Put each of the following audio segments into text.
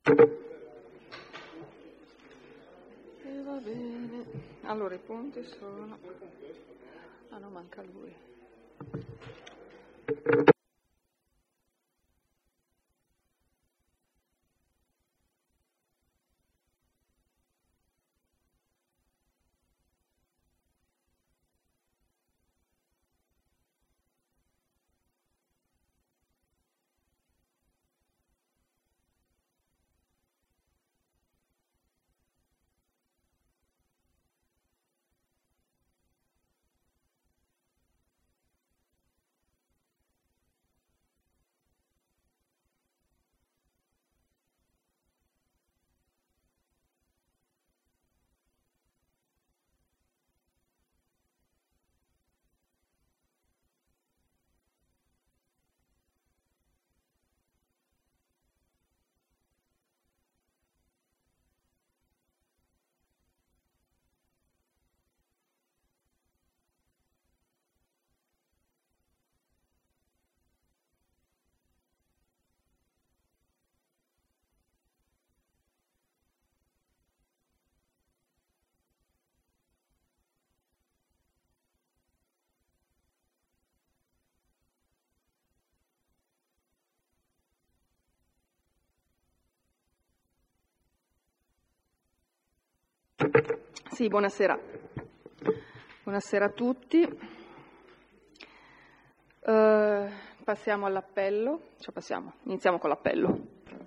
E va bene. Allora i punti sono... Ah no, manca lui. Sì, buonasera. Buonasera a tutti. Passiamo all'appello. Iniziamo con l'appello.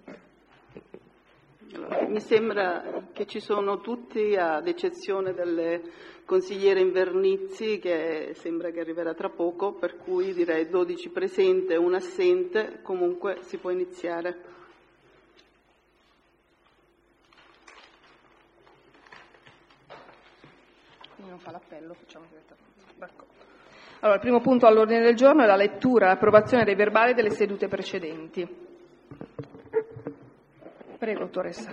Allora, mi sembra che ci sono tutti, ad eccezione delle consigliere Invernizzi, che sembra che arriverà tra poco, per cui direi 12 presente e 1 assente, comunque si può iniziare. Non fa l'appello, facciamo direttamente. D'accordo. Allora, il primo punto all'ordine del giorno è la lettura e l'approvazione dei verbali delle sedute precedenti. Prego, dottoressa.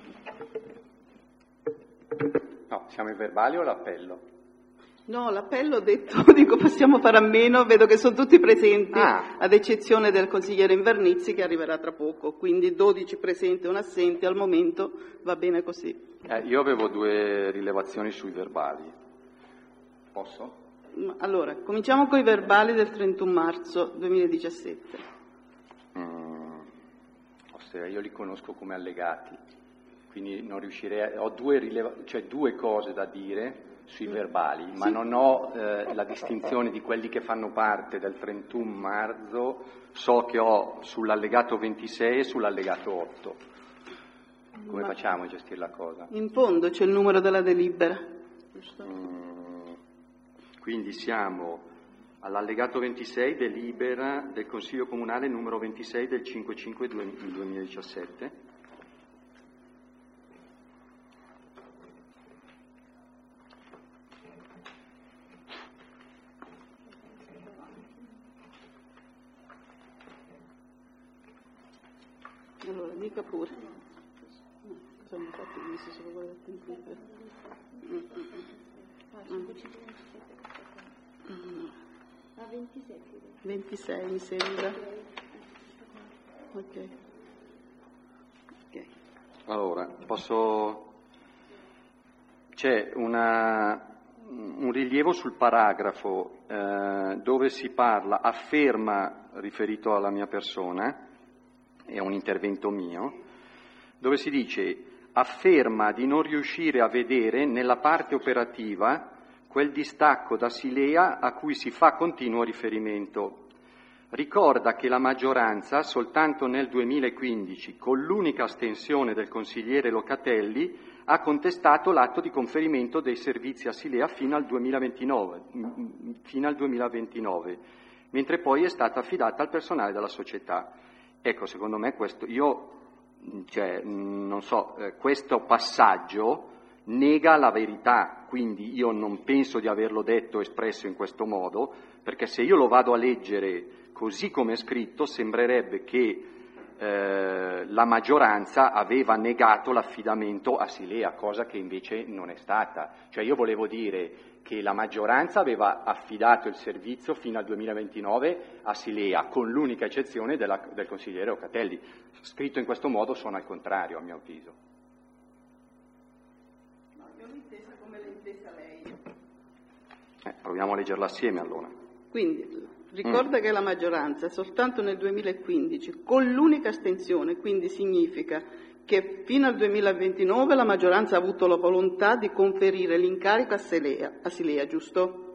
No, siamo ai verbali o l'appello? No, l'appello ho detto, dico possiamo fare a meno, vedo che sono tutti presenti, ad eccezione del consigliere Invernizzi che arriverà tra poco, quindi 12 presenti e 1 assente, al momento va bene così. Io avevo 2 rilevazioni sui verbali. Posso? Allora, cominciamo con i verbali del 31 marzo 2017. Io li conosco come allegati, quindi non riuscirei, ho 2 cose da dire sui verbali, ma sì. Non ho la distinzione di quelli che fanno parte del 31 marzo, so che ho sull'allegato 26 e sull'allegato 8. Come facciamo a gestire la cosa? In fondo c'è il numero della delibera. Quindi siamo all'allegato 26, delibera del Consiglio Comunale numero 26 del 5/5 2017. Allora, dica pure. Sono fatto visto solo quello del computer. 26 mi sembra. Ok. Allora, c'è un rilievo sul paragrafo dove si parla, afferma, riferito alla mia persona, è un intervento mio, dove si dice afferma di non riuscire a vedere nella parte operativa quel distacco da Silea a cui si fa continuo riferimento. Ricorda che la maggioranza, soltanto nel 2015, con l'unica astensione del consigliere Locatelli, ha contestato l'atto di conferimento dei servizi a Silea fino al 2029, mentre poi è stata affidata al personale della società. Ecco, secondo me questo, questo passaggio nega la verità, quindi io non penso di averlo detto espresso in questo modo, perché se io lo vado a leggere così come è scritto sembrerebbe che la maggioranza aveva negato l'affidamento a Silea, cosa che invece non è stata. Cioè io volevo dire che la maggioranza aveva affidato il servizio fino al 2029 a Silea, con l'unica eccezione del consigliere Locatelli. Scritto in questo modo suona al contrario, a mio avviso. No, io l'ho intesa come l'ha intesa lei. Proviamo a leggerla assieme allora. Quindi, ricorda che la maggioranza soltanto nel 2015, con l'unica astensione, quindi significa che fino al 2029 la maggioranza ha avuto la volontà di conferire l'incarico a Silea, giusto?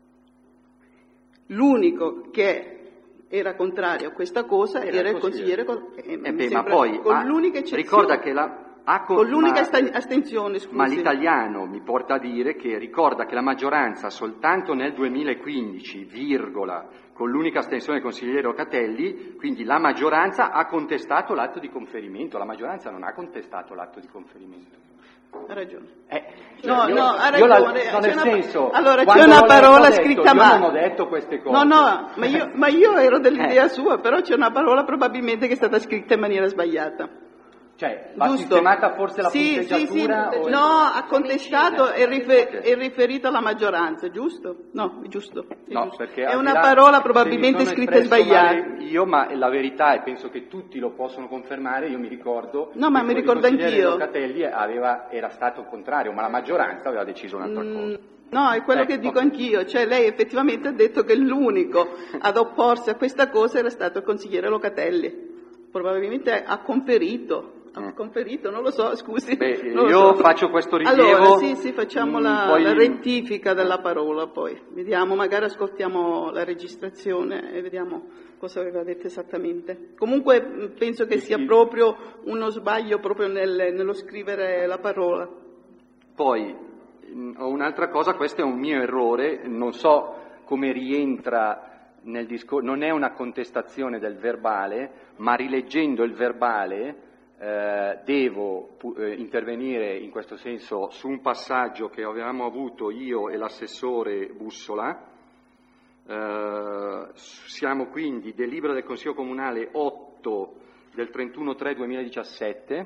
L'unico che era contrario a questa cosa era il consigliere ma poi con l'unica eccezione, ricorda che con l'unica astensione, scusi. Ma l'italiano mi porta a dire che ricorda che la maggioranza soltanto nel 2015, con l'unica astensione del consigliere Locatelli, quindi la maggioranza ha contestato l'atto di conferimento. La maggioranza non ha contestato l'atto di conferimento. Ha ragione. Ha ragione. Allora c'è una parola scritta male. Io non ho detto queste cose. No, ma io ero dell'idea sua, però c'è una parola probabilmente che è stata scritta in maniera sbagliata. Cioè, va sistemata forse la punteggiatura? Sì. No, ha contestato, è riferito alla maggioranza, giusto? No, è giusto. Perché è una parola probabilmente scritta sbagliata. Ma la verità, e penso che tutti lo possono confermare, io mi ricordo... No, ma mi ricordo anch'io. Locatelli era stato contrario, ma la maggioranza aveva deciso un'altra cosa. No, è quello che dico anch'io, cioè lei effettivamente ha detto che l'unico ad opporsi a questa cosa era stato il consigliere Locatelli. Probabilmente ha conferito, non lo so, scusi. Io faccio questo rilievo. Allora, sì, facciamo la rettifica della parola, poi vediamo, magari ascoltiamo la registrazione e vediamo cosa aveva detto esattamente. Comunque penso che sia proprio uno sbaglio proprio nello scrivere la parola. Poi, ho un'altra cosa, questo è un mio errore, non so come rientra nel discorso, non è una contestazione del verbale, ma rileggendo il verbale devo intervenire in questo senso su un passaggio che avevamo avuto io e l'assessore Bussola. Siamo quindi delibera del Consiglio Comunale 8 del 31/3/2017.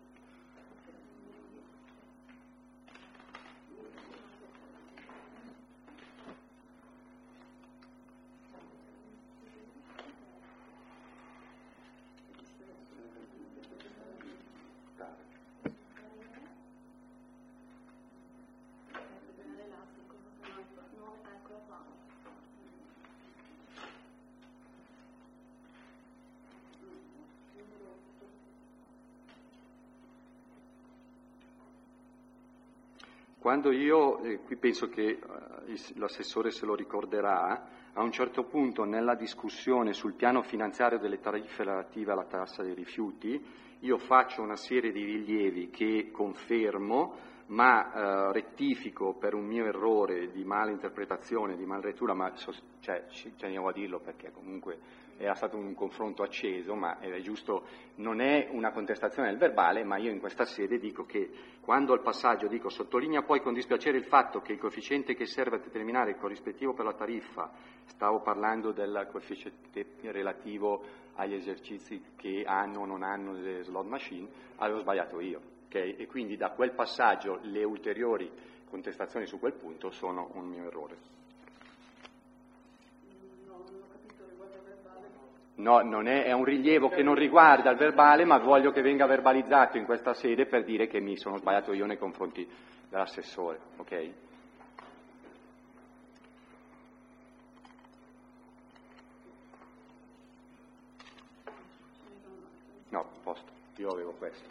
Quando io, qui penso che l'assessore se lo ricorderà, a un certo punto nella discussione sul piano finanziario delle tariffe relative alla tassa dei rifiuti, io faccio una serie di rilievi che confermo, ma rettifico per un mio errore di mala interpretazione, di mallettura, ma ci tenevo a dirlo perché comunque era stato un confronto acceso, ma è giusto, non è una contestazione del verbale, ma io in questa sede dico che quando al passaggio dico sottolinea poi con dispiacere il fatto che il coefficiente che serve a determinare il corrispettivo per la tariffa, stavo parlando del coefficiente relativo agli esercizi che hanno o non hanno le slot machine, avevo sbagliato io, okay? E quindi da quel passaggio le ulteriori contestazioni su quel punto sono un mio errore. No, non è un rilievo che non riguarda il verbale, ma voglio che venga verbalizzato in questa sede per dire che mi sono sbagliato io nei confronti dell'assessore, ok? No, posto, io avevo questo.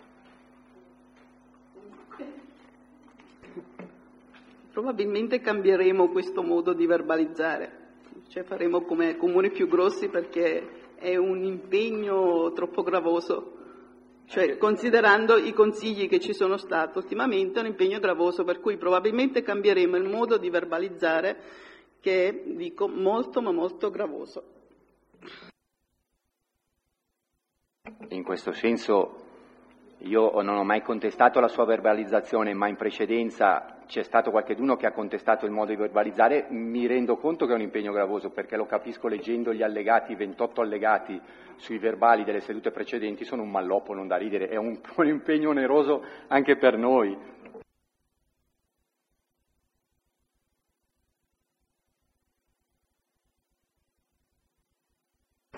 Probabilmente cambieremo questo modo di verbalizzare, cioè faremo come comuni più grossi perché è un impegno troppo gravoso, cioè considerando i consigli che ci sono stati ultimamente è un impegno gravoso, per cui probabilmente cambieremo il modo di verbalizzare che è, dico, molto ma molto gravoso. In questo senso io non ho mai contestato la sua verbalizzazione, ma in precedenza c'è stato qualcheduno che ha contestato il modo di verbalizzare, mi rendo conto che è un impegno gravoso, perché lo capisco leggendo gli allegati, 28 allegati sui verbali delle sedute precedenti, sono un malloppo non da ridere, è un impegno oneroso anche per noi.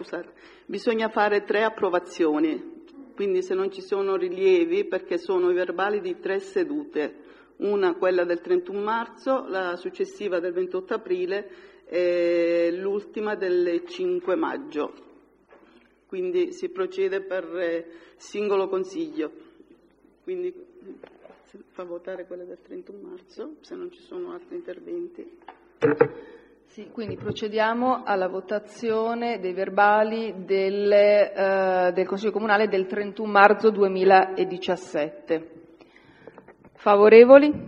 scusate, bisogna fare 3 approvazioni, quindi se non ci sono rilievi, perché sono i verbali di 3 sedute, una quella del 31 marzo, la successiva del 28 aprile e l'ultima del 5 maggio. Quindi si procede per singolo consiglio. Quindi si fa votare quella del 31 marzo, se non ci sono altri interventi. Sì, quindi procediamo alla votazione dei verbali del Consiglio Comunale del 31 marzo 2017. Favorevoli?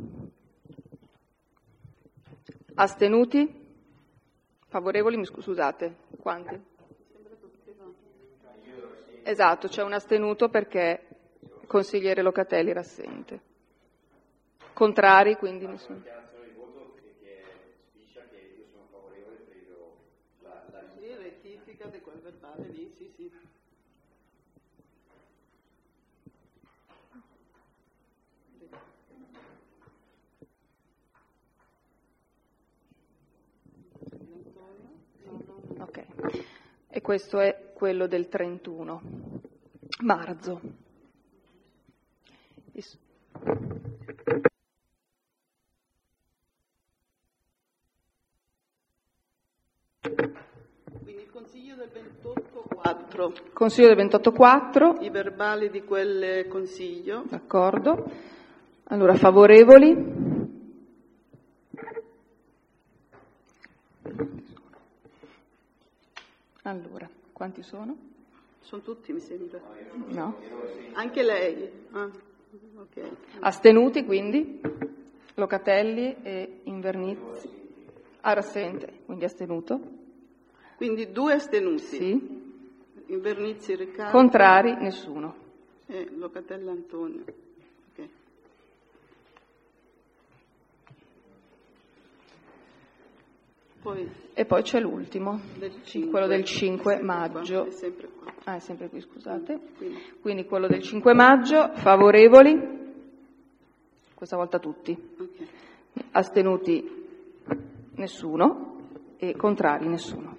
Astenuti? Favorevoli, scusate, quanti? Esatto, c'è un astenuto perché il consigliere Locatelli era assente. Contrari, quindi nessuno. Sì, rettifica di quel verbale lì, sì, sì. Ok, e questo è quello del 31 marzo. Quindi il consiglio del 28-4. Consiglio del 28-4. I verbali di quel consiglio. D'accordo. Allora, favorevoli? Allora, quanti sono? Sono tutti, mi sembra. No. Anche lei? Ah, ok. Astenuti, quindi? Locatelli e Invernizzi. Era assente, quindi astenuto. Quindi 2 astenuti. Sì. Invernizzi Riccardo. Contrari, nessuno. E Locatelli Antonio. Ok. E poi c'è l'ultimo, quello del 5 maggio. È sempre qua. Ah, è sempre qui, scusate. Quindi quello del 5 maggio, favorevoli? Questa volta tutti. okay. Astenuti nessuno e contrari nessuno.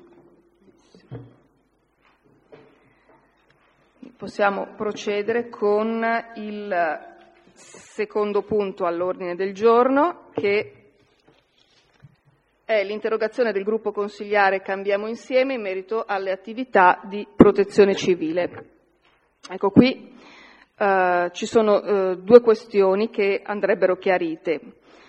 Possiamo procedere con il secondo punto all'ordine del giorno, che è l'interrogazione del gruppo consigliare Cambiamo Insieme in merito alle attività di protezione civile. Ecco, qui ci sono 2 questioni che andrebbero chiarite.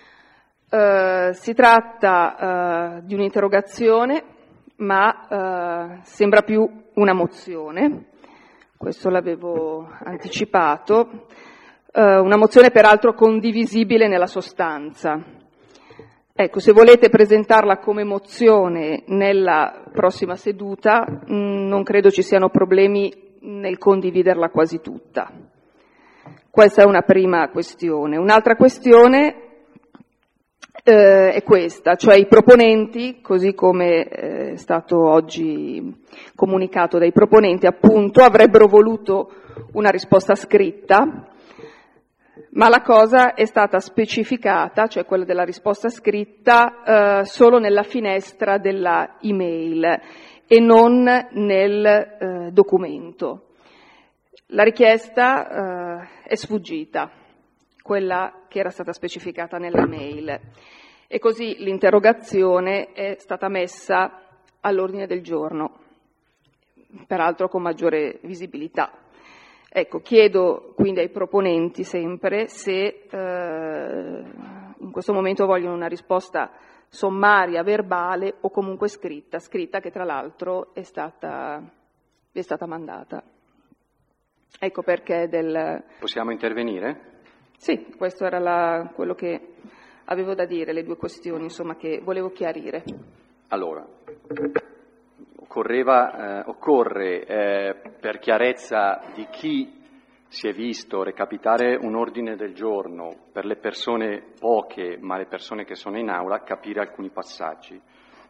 Si tratta di un'interrogazione, ma sembra più una mozione, questo l'avevo anticipato, una mozione peraltro condivisibile nella sostanza. Ecco, se volete presentarla come mozione nella prossima seduta, non credo ci siano problemi nel condividerla quasi tutta. Questa è una prima questione. Un'altra questione è questa, cioè i proponenti, così come è stato oggi comunicato dai proponenti, appunto, avrebbero voluto una risposta scritta, ma la cosa è stata specificata, cioè quella della risposta scritta, solo nella finestra della email e non nel documento. La richiesta è sfuggita, quella che era stata specificata nella mail, e così l'interrogazione è stata messa all'ordine del giorno, peraltro con maggiore visibilità. Ecco, chiedo quindi ai proponenti sempre se in questo momento vogliono una risposta sommaria, verbale o comunque scritta che tra l'altro è stata mandata. Ecco perché Possiamo intervenire? Sì, questo era quello che avevo da dire, le 2 questioni insomma che volevo chiarire. Allora, occorre per chiarezza di chi si è visto recapitare un ordine del giorno, per le persone poche, ma le persone che sono in aula, capire alcuni passaggi.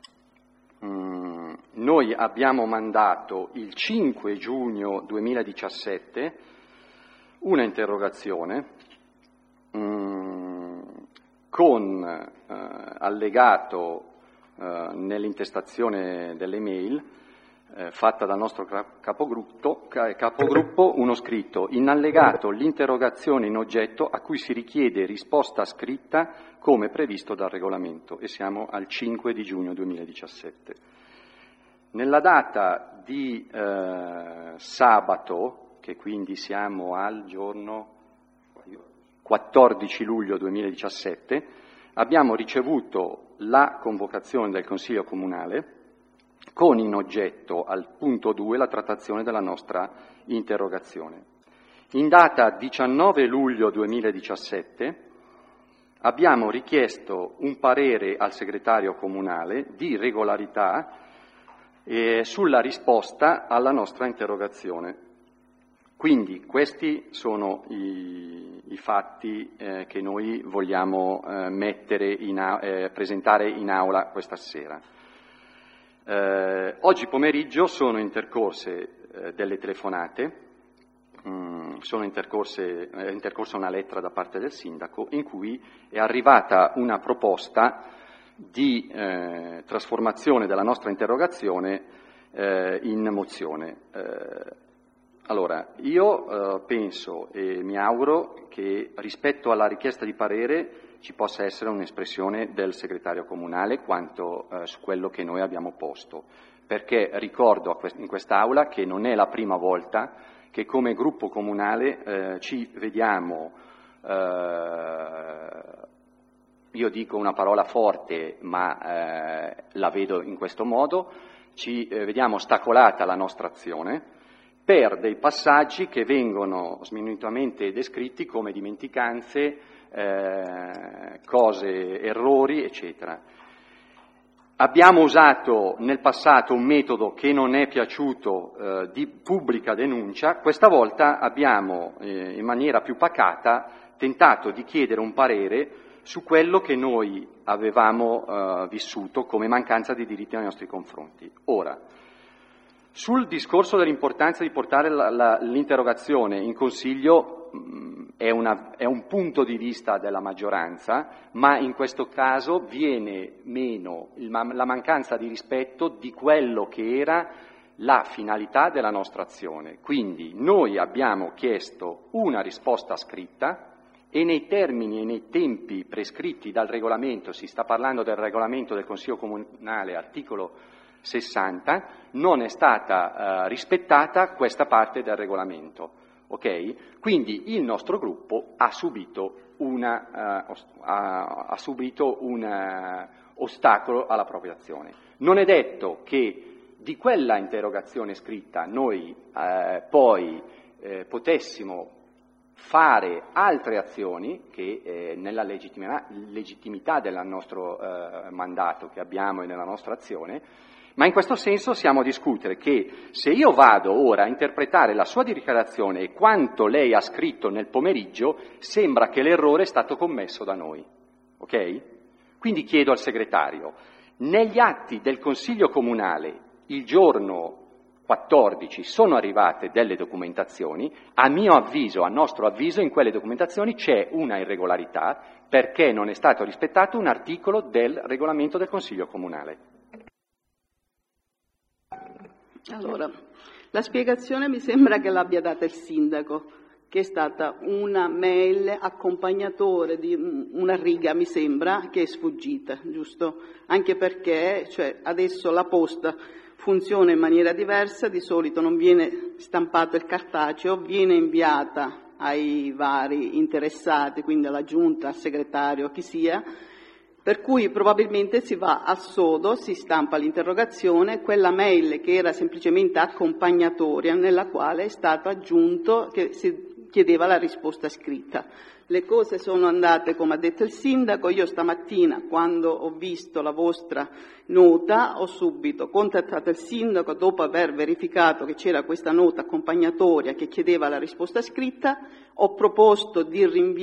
Noi abbiamo mandato il 5 giugno 2017 una interrogazione con allegato nell'intestazione delle mail fatta dal nostro capogruppo, uno scritto: in allegato l'interrogazione in oggetto a cui si richiede risposta scritta come previsto dal regolamento, e siamo al 5 di giugno 2017. Nella data di sabato, che quindi siamo al giorno 14 luglio 2017, abbiamo ricevuto la convocazione del Consiglio Comunale con in oggetto al punto 2 la trattazione della nostra interrogazione. In data 19 luglio 2017 abbiamo richiesto un parere al segretario comunale di regolarità sulla risposta alla nostra interrogazione. Quindi questi sono i fatti che noi vogliamo presentare in aula questa sera. Oggi pomeriggio sono intercorse delle telefonate, è intercorsa una lettera da parte del sindaco in cui è arrivata una proposta di trasformazione della nostra interrogazione in mozione. Allora, io penso e mi auguro che rispetto alla richiesta di parere ci possa essere un'espressione del segretario comunale quanto su quello che noi abbiamo posto, perché ricordo in quest'Aula che non è la prima volta che come gruppo comunale ci vediamo, io dico una parola forte ma la vedo in questo modo, ci vediamo ostacolata la nostra azione per dei passaggi che vengono sminuitamente descritti come dimenticanze, cose, errori, eccetera. Abbiamo usato nel passato un metodo che non è piaciuto di pubblica denuncia. Questa volta abbiamo, in maniera più pacata, tentato di chiedere un parere su quello che noi avevamo vissuto come mancanza di diritti nei nostri confronti. Ora, sul discorso dell'importanza di portare l'interrogazione in Consiglio è un punto di vista della maggioranza, ma in questo caso viene meno la mancanza di rispetto di quello che era la finalità della nostra azione. Quindi noi abbiamo chiesto una risposta scritta e nei termini e nei tempi prescritti dal regolamento, si sta parlando del regolamento del Consiglio Comunale, articolo 60, non è stata rispettata questa parte del regolamento, ok? Quindi il nostro gruppo ha subito un ostacolo alla propria azione. Non è detto che di quella interrogazione scritta noi poi potessimo fare altre azioni che nella legittimità del nostro mandato che abbiamo e nella nostra azione. Ma in questo senso siamo a discutere che se io vado ora a interpretare la sua dichiarazione e quanto lei ha scritto nel pomeriggio, sembra che l'errore è stato commesso da noi, ok? Quindi chiedo al segretario, negli atti del Consiglio Comunale il giorno 14 sono arrivate delle documentazioni, a mio avviso, a nostro avviso, in quelle documentazioni c'è una irregolarità perché non è stato rispettato un articolo del regolamento del Consiglio Comunale. Allora, la spiegazione mi sembra che l'abbia data il sindaco, che è stata una mail accompagnatore di una riga, mi sembra, che è sfuggita, giusto? Anche perché adesso la posta funziona in maniera diversa, di solito non viene stampato il cartaceo, viene inviata ai vari interessati, quindi alla giunta, al segretario, chi sia, per cui probabilmente si va al sodo, si stampa l'interrogazione, quella mail che era semplicemente accompagnatoria, nella quale è stato aggiunto che si chiedeva la risposta scritta. Le cose sono andate come ha detto il sindaco. Io stamattina, quando ho visto la vostra nota, ho subito contattato il sindaco dopo aver verificato che c'era questa nota accompagnatoria che chiedeva la risposta scritta. Ho proposto di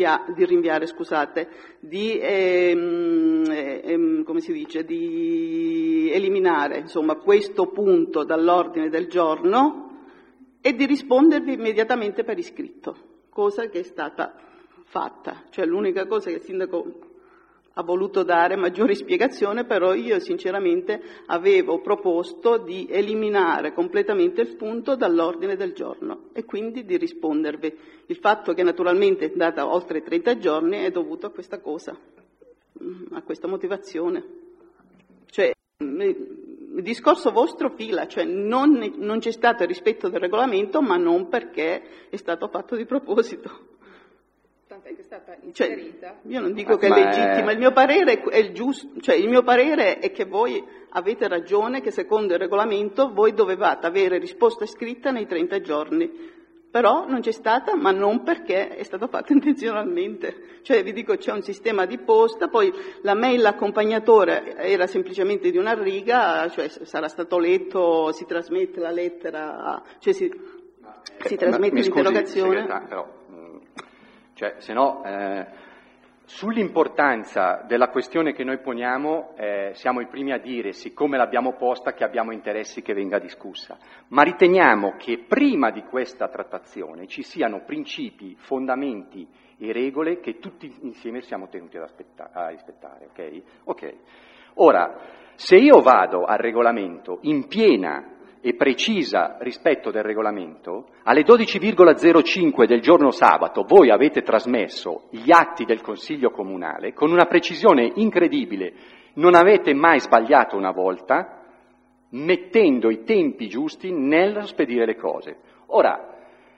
eliminare, questo punto dall'ordine del giorno e di rispondervi immediatamente per iscritto, cosa che è stata fatta. Cioè l'unica cosa che il sindaco ha voluto dare maggiori spiegazioni, però io sinceramente avevo proposto di eliminare completamente il punto dall'ordine del giorno e quindi di rispondervi. Il fatto che naturalmente è andata oltre 30 giorni è dovuto a questa cosa, a questa motivazione. Cioè, il discorso vostro fila, cioè non c'è stato il rispetto del regolamento, ma non perché è stato fatto di proposito. Tant'è che è stata inserita. Io non dico che è legittima, il mio parere è il giusto, cioè il mio parere è che voi avete ragione, che secondo il regolamento voi dovevate avere risposta scritta nei 30 giorni, però non c'è stata, ma non perché è stato fatto intenzionalmente. Cioè vi dico, c'è un sistema di posta, poi la mail accompagnatore era semplicemente di una riga, cioè sarà stato letto, si trasmette la lettera, cioè si trasmette l'interrogazione. Però, cioè, se no, sull'importanza della questione che noi poniamo siamo i primi a dire, siccome l'abbiamo posta, che abbiamo interessi che venga discussa, ma riteniamo che prima di questa trattazione ci siano principi, fondamenti e regole che tutti insieme siamo tenuti a rispettare, ok? Ok. Ora, se io vado al regolamento in piena e precisa rispetto del regolamento, alle 12,05 del giorno sabato voi avete trasmesso gli atti del Consiglio Comunale con una precisione incredibile, non avete mai sbagliato una volta, mettendo i tempi giusti nel spedire le cose. Ora,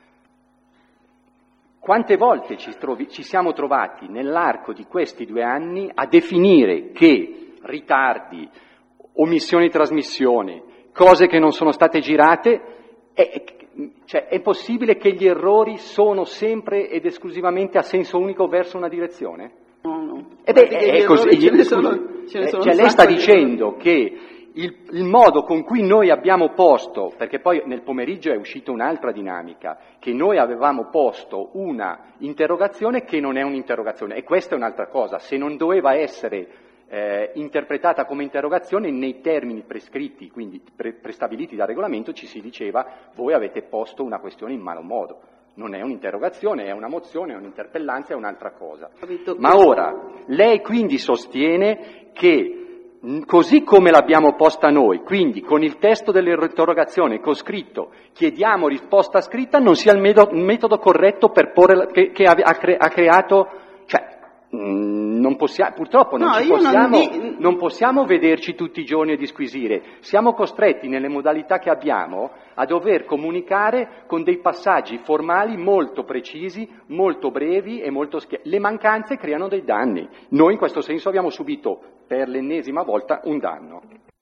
quante volte ci siamo trovati nell'arco di questi 2 anni a definire che ritardi, omissioni di trasmissione, cose che non sono state girate, cioè è possibile che gli errori sono sempre ed esclusivamente a senso unico verso una direzione? No. È così. Cioè lei sta dicendo che il modo con cui noi abbiamo posto, perché poi nel pomeriggio è uscita un'altra dinamica, che noi avevamo posto una interrogazione che non è un'interrogazione, e questa è un'altra cosa, se non doveva essere interpretata come interrogazione nei termini prescritti, quindi prestabiliti dal regolamento, ci si diceva voi avete posto una questione in malo modo. Non è un'interrogazione, è una mozione, è un'interpellanza, è un'altra cosa. Ma ora, lei quindi sostiene che così come l'abbiamo posta noi, quindi con il testo dell'interrogazione con scritto chiediamo risposta scritta, non sia il metodo corretto per porre che ha creato, cioè non possiamo, purtroppo non possiamo vederci tutti i giorni e disquisire, siamo costretti nelle modalità che abbiamo a dover comunicare con dei passaggi formali molto precisi, molto brevi e molto le mancanze creano dei danni. Noi in questo senso abbiamo subito per l'ennesima volta un danno.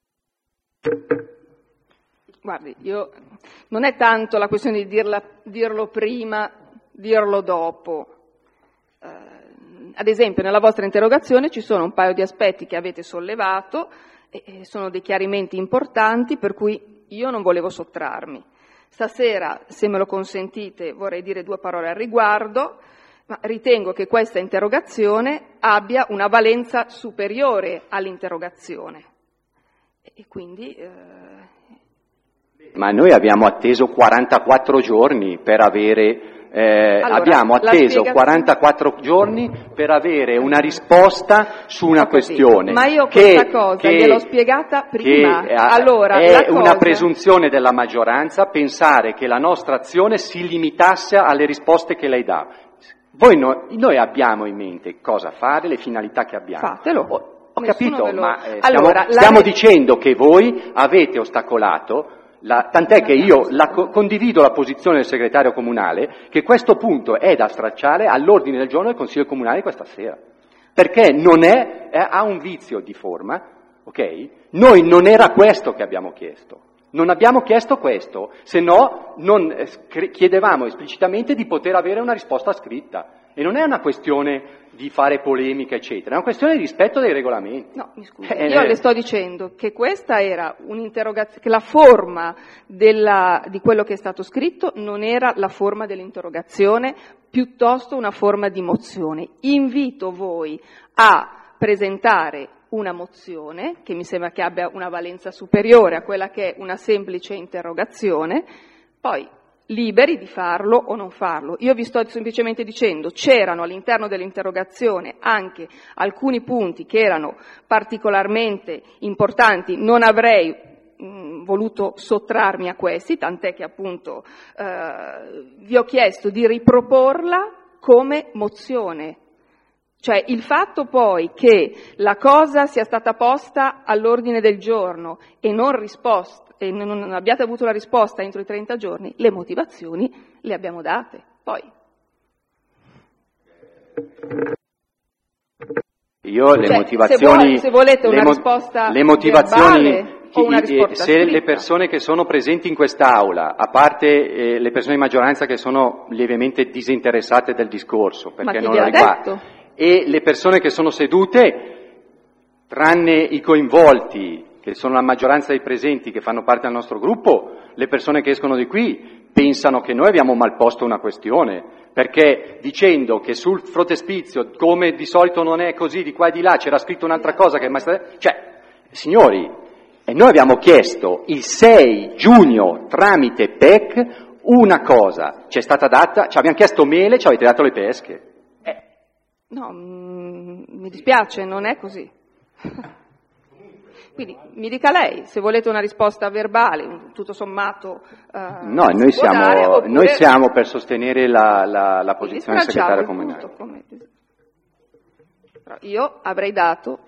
Guardi, non è tanto la questione di dirlo prima, dirlo dopo. Ad esempio, nella vostra interrogazione ci sono un paio di aspetti che avete sollevato, e sono dei chiarimenti importanti per cui io non volevo sottrarmi. Stasera, se me lo consentite, vorrei dire 2 parole al riguardo, ma ritengo che questa interrogazione abbia una valenza superiore all'interrogazione. E quindi... Ma noi abbiamo atteso 44 giorni per avere... Allora, abbiamo atteso 44 giorni per avere una risposta su una questione. Ma io questa cosa gliel'ho spiegata prima. Allora, è una presunzione della maggioranza pensare che la nostra azione si limitasse alle risposte che lei dà. Noi abbiamo in mente cosa fare, le finalità che abbiamo. Fatelo. Ho capito, ma stiamo dicendo che voi avete ostacolato. Tant'è che io condivido la posizione del segretario comunale che questo punto è da stracciare all'ordine del giorno del Consiglio Comunale questa sera, perché ha un vizio di forma, ok? Noi non era questo che abbiamo chiesto, non abbiamo chiesto questo, se no non chiedevamo esplicitamente di poter avere una risposta scritta, e non è una questione di fare polemica, eccetera, è una questione di rispetto dei regolamenti. No, mi scusi, io le sto dicendo che questa era un'interrogazione, che la forma di quello che è stato scritto non era la forma dell'interrogazione, piuttosto una forma di mozione. Invito voi a presentare una mozione, che mi sembra che abbia una valenza superiore a quella che è una semplice interrogazione, poi liberi di farlo o non farlo. Io vi sto semplicemente dicendo, c'erano all'interno dell'interrogazione anche alcuni punti che erano particolarmente importanti, non avrei voluto sottrarmi a questi, tant'è che appunto vi ho chiesto di riproporla come mozione. Cioè il fatto poi che la cosa sia stata posta all'ordine del giorno e non abbiate avuto la risposta entro i 30 giorni, le motivazioni le abbiamo date. Poi. Io le motivazioni... Se volete una risposta le motivazioni, verbale o una risposta se scritta. le persone che sono presenti in quest'Aula, a parte le persone di maggioranza che sono lievemente disinteressate del discorso, perché non lo riguarda, e le persone che sono sedute, tranne i coinvolti, che sono la maggioranza dei presenti che fanno parte del nostro gruppo, le persone che escono di qui pensano che noi abbiamo malposto una questione, perché dicendo che sul frontespizio, come di solito non è così, di qua e di là, c'era scritto un'altra cosa che cioè, signori, e noi abbiamo chiesto il 6 giugno tramite PEC una cosa, ci è stata data, ci abbiamo chiesto mele, ci avete dato le pesche. No, mi dispiace, non è così. Quindi mi dica lei, se volete una risposta verbale, tutto sommato... no, noi siamo per sostenere la posizione del segretario comunale. Però io avrei dato...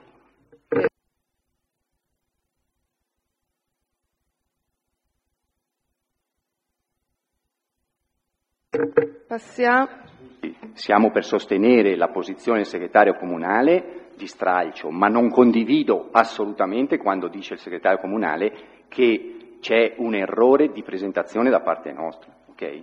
Passiamo... Siamo per sostenere la posizione del segretario comunale di stralcio, ma non condivido assolutamente quando dice il segretario comunale che c'è un errore di presentazione da parte nostra, ok?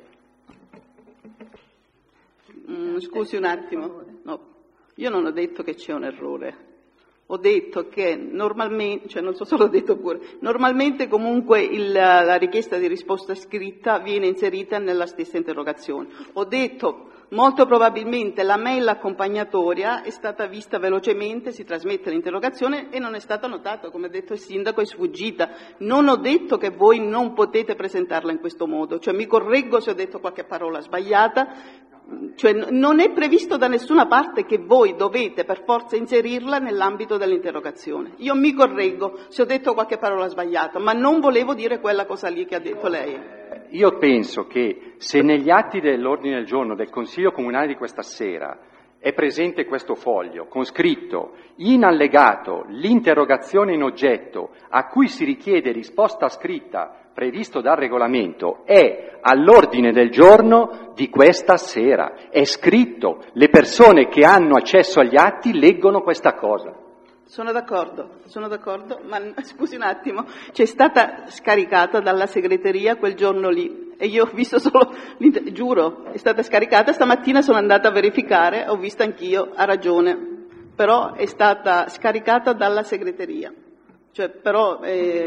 Scusi un attimo, no, io non ho detto che c'è un errore. Ho detto che normalmente, cioè non so se l'ho detto pure, normalmente comunque la richiesta di risposta scritta viene inserita nella stessa interrogazione. Ho detto molto probabilmente la mail accompagnatoria è stata vista velocemente, si trasmette l'interrogazione e non è stata notata, come ha detto il sindaco, è sfuggita. Non ho detto che voi non potete presentarla in questo modo, cioè mi correggo se ho detto qualche parola sbagliata. Cioè non è previsto da nessuna parte che voi dovete per forza inserirla nell'ambito dell'interrogazione. Io mi correggo se ho detto qualche parola sbagliata, ma non volevo dire quella cosa lì che ha detto lei. Io penso che se negli atti dell'ordine del giorno del Consiglio Comunale di questa sera è presente questo foglio con scritto in allegato l'interrogazione in oggetto a cui si richiede risposta scritta previsto dal regolamento, è all'ordine del giorno di questa sera, è scritto, le persone che hanno accesso agli atti leggono questa cosa. Sono d'accordo, ma scusi un attimo, c'è stata scaricata dalla segreteria quel giorno lì e io ho visto solo, giuro, è stata scaricata, stamattina sono andata a verificare, ho visto anch'io, ha ragione, però è stata scaricata dalla segreteria. Cioè, però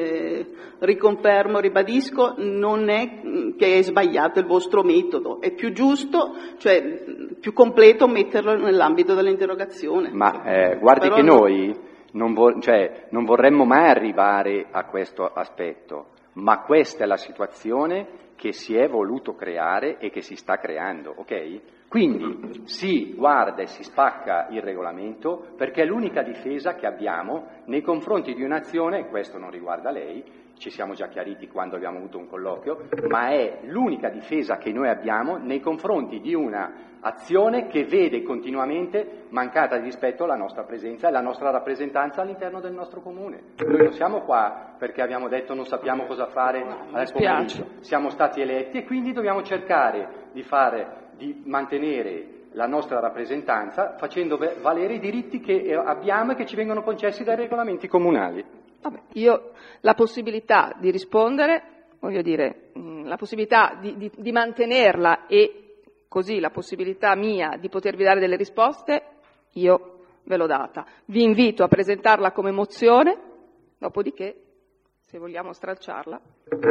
riconfermo, ribadisco, non è che è sbagliato il vostro metodo, è più giusto, cioè più completo metterlo nell'ambito dell'interrogazione. Ma guardi però che noi non vorremmo mai arrivare a questo aspetto, ma questa è la situazione che si è voluto creare e che si sta creando, ok? Quindi si guarda e si spacca il regolamento perché è l'unica difesa che abbiamo nei confronti di un'azione, e questo non riguarda lei, ci siamo già chiariti quando abbiamo avuto un colloquio, ma è l'unica difesa che noi abbiamo nei confronti di una azione che vede continuamente mancata di rispetto alla nostra presenza e la nostra rappresentanza all'interno del nostro comune. Noi non siamo qua perché abbiamo detto non sappiamo cosa fare al pomeriggio, siamo stati eletti e quindi dobbiamo cercare di mantenere la nostra rappresentanza facendo valere i diritti che abbiamo e che ci vengono concessi dai regolamenti comunali. Vabbè, io la possibilità di rispondere, voglio dire, la possibilità di mantenerla e così la possibilità mia di potervi dare delle risposte, io ve l'ho data. Vi invito a presentarla come mozione, dopodiché, se vogliamo stralciarla.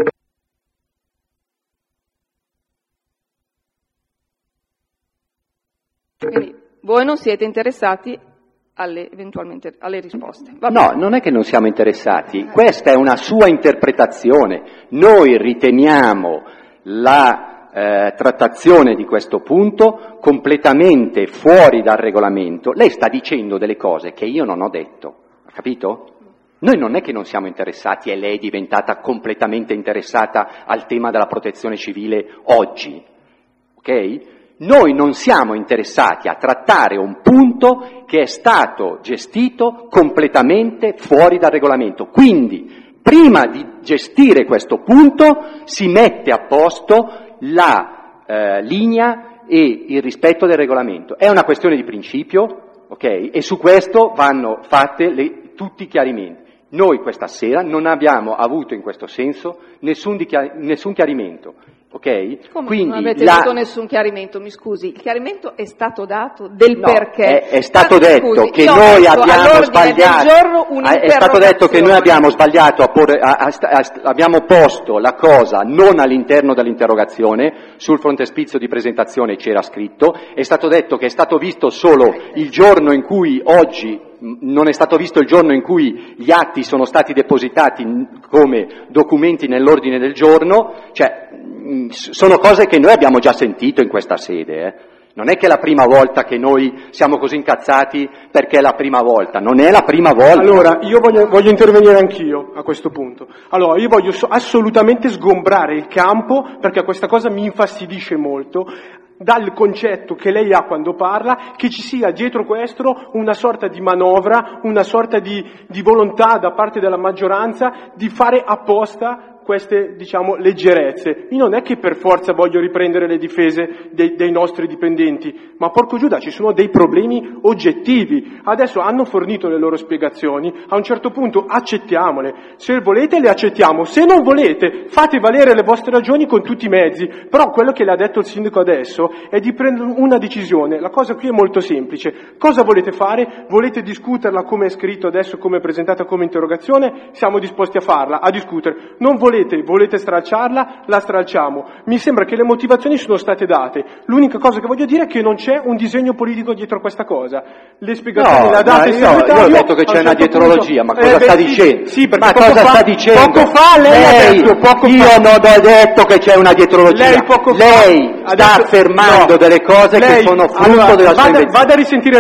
Quindi voi non siete interessati eventualmente alle risposte. No, non è che non siamo interessati, questa è una sua interpretazione. Noi riteniamo la trattazione di questo punto completamente fuori dal regolamento. Lei sta dicendo delle cose che io non ho detto, ha capito? Noi non è che non siamo interessati e lei è diventata completamente interessata al tema della protezione civile oggi, ok? Noi non siamo interessati a trattare un punto che è stato gestito completamente fuori dal regolamento. Quindi, prima di gestire questo punto, si mette a posto la linea e il rispetto del regolamento. È una questione di principio, ok? E su questo vanno fatte tutti i chiarimenti. Noi questa sera non abbiamo avuto in questo senso nessun chiarimento. Ok? Come Quindi non avete avuto nessun chiarimento? Mi scusi, il chiarimento è stato dato del perché. È stato detto che noi abbiamo sbagliato. È stato detto che noi abbiamo sbagliato abbiamo posto la cosa non all'interno dell'interrogazione, sul frontespizio di presentazione c'era scritto, è stato detto che è stato visto solo il giorno in cui oggi. Non è stato visto il giorno in cui gli atti sono stati depositati come documenti nell'ordine del giorno, cioè sono cose che noi abbiamo già sentito in questa sede. Non è che è la prima volta che noi siamo così incazzati perché è la prima volta, non è la prima volta. Allora, io voglio intervenire anch'io a questo punto. Allora, io voglio assolutamente sgombrare il campo perché questa cosa mi infastidisce molto, dal concetto che lei ha quando parla, che ci sia dietro questo una sorta di manovra, una sorta di volontà da parte della maggioranza di fare apposta queste, leggerezze. Io non è che per forza voglio riprendere le difese dei nostri dipendenti, ma porco Giuda, ci sono dei problemi oggettivi. Adesso hanno fornito le loro spiegazioni, a un certo punto accettiamole. Se volete le accettiamo, se non volete fate valere le vostre ragioni con tutti i mezzi. Però quello che le ha detto il sindaco adesso è di prendere una decisione. La cosa qui è molto semplice. Cosa volete fare? Volete discuterla come è scritto adesso, come è presentata come interrogazione? Siamo disposti a farla, a discutere. Non volete stralciarla? La stralciamo. Mi sembra che le motivazioni sono state date. L'unica cosa che voglio dire è che non c'è un disegno politico dietro questa cosa. Le spiegazioni le ha date il segretario. Io ho detto che c'è una dietrologia, ma cosa sta dicendo? Sì, ma cosa sta dicendo? Poco fa lei ha detto, io non ho detto che c'è una dietrologia. Lei sta affermando delle cose che sono frutto della sua invenzione. Vada a risentire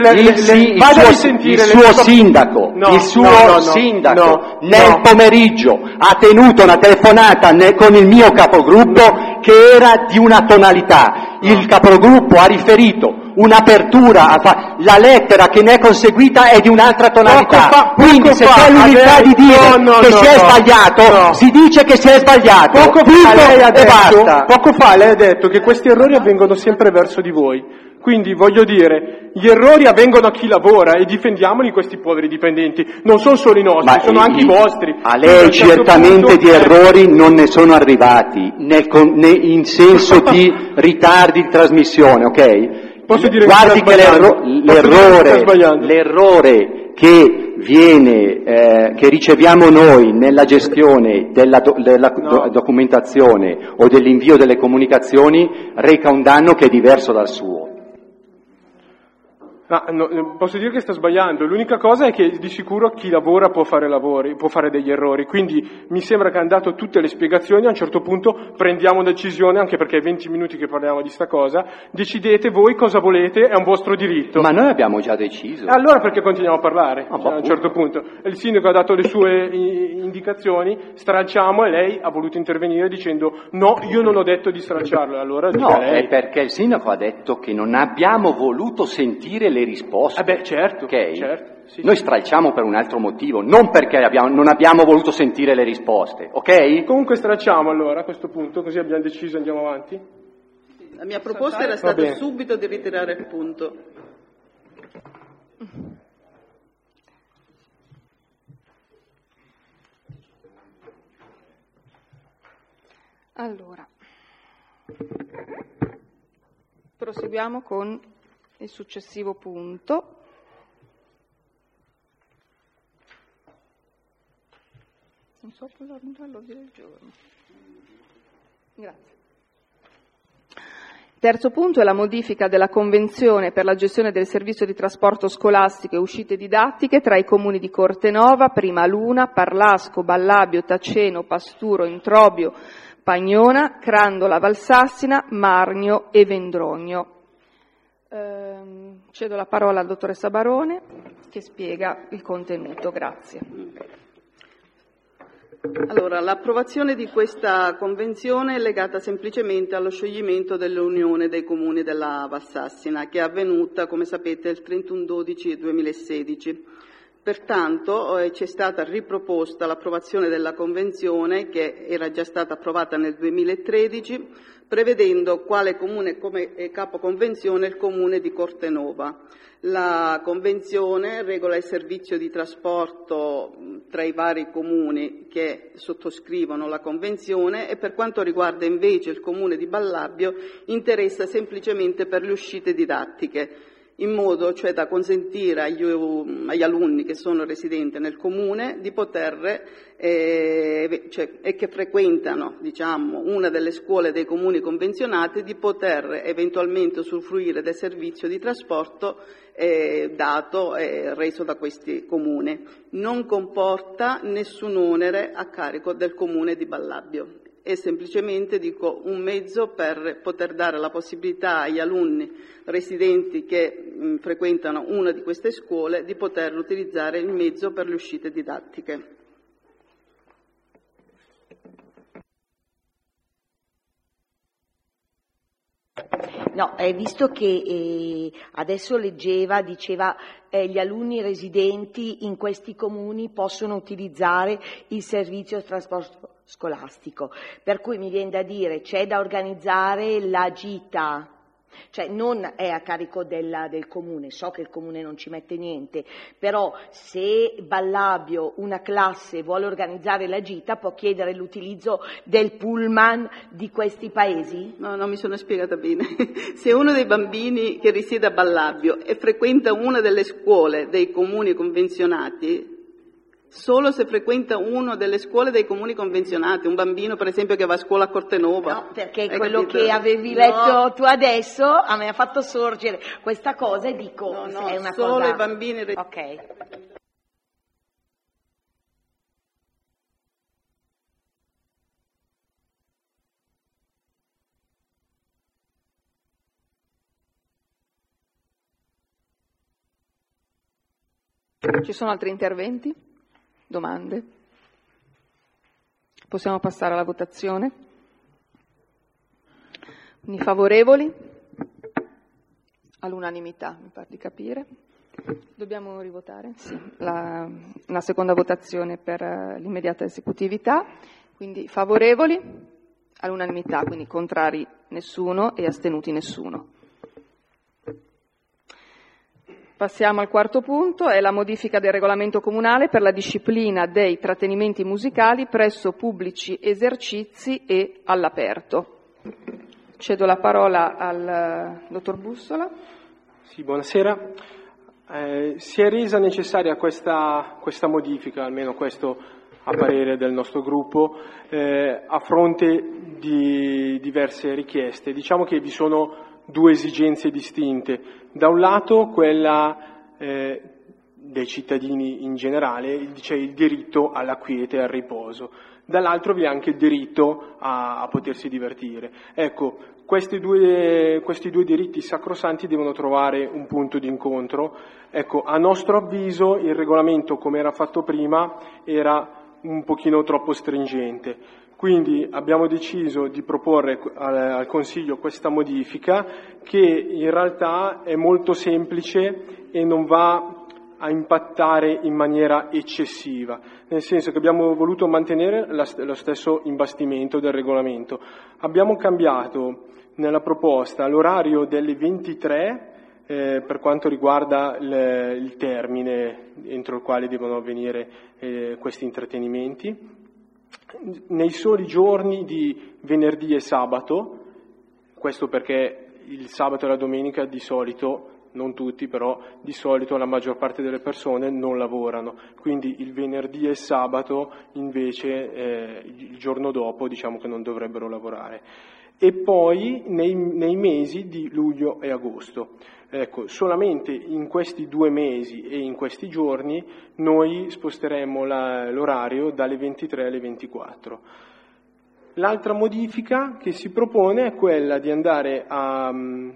il suo sindaco nel pomeriggio ha tenuto una telefonata con il mio capogruppo che era di una tonalità. Il capogruppo ha riferito un'apertura, la lettera che ne è conseguita è di un'altra tonalità. Quindi se c'è l'unità di dire che si è sbagliato, si dice che si è sbagliato. Poco fa lei ha detto che questi errori avvengono sempre verso di voi. Quindi voglio dire, gli errori avvengono a chi lavora e difendiamoli questi poveri dipendenti, non sono solo i nostri, sono anche i vostri. A lei certamente di errori non ne sono arrivati, in senso di ritardi di trasmissione, ok? Posso dire guardi che l'errore che che riceviamo noi nella gestione della documentazione o dell'invio delle comunicazioni reca un danno che è diverso dal suo. Posso dire che sta sbagliando. L'unica cosa è che di sicuro chi lavora può fare degli errori. Quindi mi sembra che hanno dato tutte le spiegazioni. A un certo punto prendiamo decisione, anche perché è 20 minuti che parliamo di sta cosa. Decidete voi cosa volete, è un vostro diritto. Ma noi abbiamo già deciso. Allora perché continuiamo a parlare? A un certo punto il sindaco ha dato le sue indicazioni, stralciamo, e lei ha voluto intervenire dicendo no, io non ho detto di stralciarlo. Allora lei. È perché il sindaco ha detto che non abbiamo voluto sentire le risposte. Certo, okay? Certo. Sì, noi stralciamo per un altro motivo, non perché non abbiamo voluto sentire le risposte, ok? Comunque stralciamo allora a questo punto, così abbiamo deciso e andiamo avanti. La mia proposta era stata subito di ritirare il punto. Allora, proseguiamo con il successivo punto. Non so cosa all'ordine del giorno. Grazie. Terzo punto è la modifica della Convenzione per la gestione del servizio di trasporto scolastico e uscite didattiche tra i comuni di Cortenova, Prima Luna, Parlasco, Ballabio, Taceno, Pasturo, Introbio, Pagnona, Crandola, Valsassina, Margno e Vendrogno. Cedo la parola alla dottoressa Barone che spiega il contenuto. Grazie. Allora, l'approvazione di questa convenzione è legata semplicemente allo scioglimento dell'Unione dei Comuni della Valsassina, che è avvenuta, come sapete, il 31/12/2016. Pertanto c'è stata riproposta l'approvazione della convenzione, che era già stata approvata nel 2013, prevedendo quale comune come capoconvenzione il comune di Cortenova. La convenzione regola il servizio di trasporto tra i vari comuni che sottoscrivono la convenzione, e per quanto riguarda invece il comune di Ballabbio interessa semplicemente per le uscite didattiche, in modo cioè da consentire agli alunni che sono residenti nel comune di poter e che frequentano, diciamo, una delle scuole dei comuni convenzionati, di poter eventualmente usufruire del servizio di trasporto dato e reso da questi comuni. Non comporta nessun onere a carico del comune di Ballabbio. È semplicemente, un mezzo per poter dare la possibilità agli alunni residenti che frequentano una di queste scuole di poter utilizzare il mezzo per le uscite didattiche. No, visto che adesso diceva gli alunni residenti in questi comuni possono utilizzare il servizio di trasporto scolastico, per cui mi viene da dire c'è da organizzare la gita, cioè non è a carico del comune, so che il comune non ci mette niente, però se Ballabbio, una classe, vuole organizzare la gita può chiedere l'utilizzo del pullman di questi paesi? No, non mi sono spiegata bene. Se uno dei bambini che risiede a Ballabbio e frequenta una delle scuole dei comuni convenzionati, solo se frequenta una delle scuole dei comuni convenzionati, un bambino per esempio che va a scuola a Cortenova. No, perché quello capito? Che avevi letto tu adesso a me ha fatto sorgere questa cosa e dico no, è una solo cosa... i bambini. Ok. Ci sono altri interventi? Domande? Possiamo passare alla votazione? Quindi favorevoli? All'unanimità, mi pare di capire. Dobbiamo rivotare? Sì, la seconda votazione per l'immediata esecutività. Quindi favorevoli? All'unanimità, quindi contrari nessuno e astenuti nessuno. Passiamo al quarto punto, è la modifica del regolamento comunale per la disciplina dei trattenimenti musicali presso pubblici esercizi e all'aperto. Cedo la parola al dottor Bussola. Sì, buonasera. Si è resa necessaria questa modifica, almeno questo a parere del nostro gruppo, a fronte di diverse richieste. Diciamo che vi sono due esigenze distinte. Da un lato quella dei cittadini in generale, c'è il diritto alla quiete e al riposo, dall'altro vi è anche il diritto a potersi divertire. Ecco, questi due diritti sacrosanti devono trovare un punto di incontro. Ecco, a nostro avviso il regolamento, come era fatto prima, era un pochino troppo stringente. Quindi abbiamo deciso di proporre al Consiglio questa modifica che in realtà è molto semplice e non va a impattare in maniera eccessiva, nel senso che abbiamo voluto mantenere lo stesso imbastimento del regolamento. Abbiamo cambiato nella proposta l'orario delle 23 per quanto riguarda il termine entro il quale devono avvenire questi intrattenimenti, nei soli giorni di venerdì e sabato, questo perché il sabato e la domenica di solito, non tutti però, di solito la maggior parte delle persone non lavorano, quindi il venerdì e il sabato invece il giorno dopo diciamo che non dovrebbero lavorare. E poi nei mesi di luglio e agosto. Ecco, solamente in questi 2 mesi e in questi giorni noi sposteremo l'orario dalle 23 alle 24. L'altra modifica che si propone è quella di andare a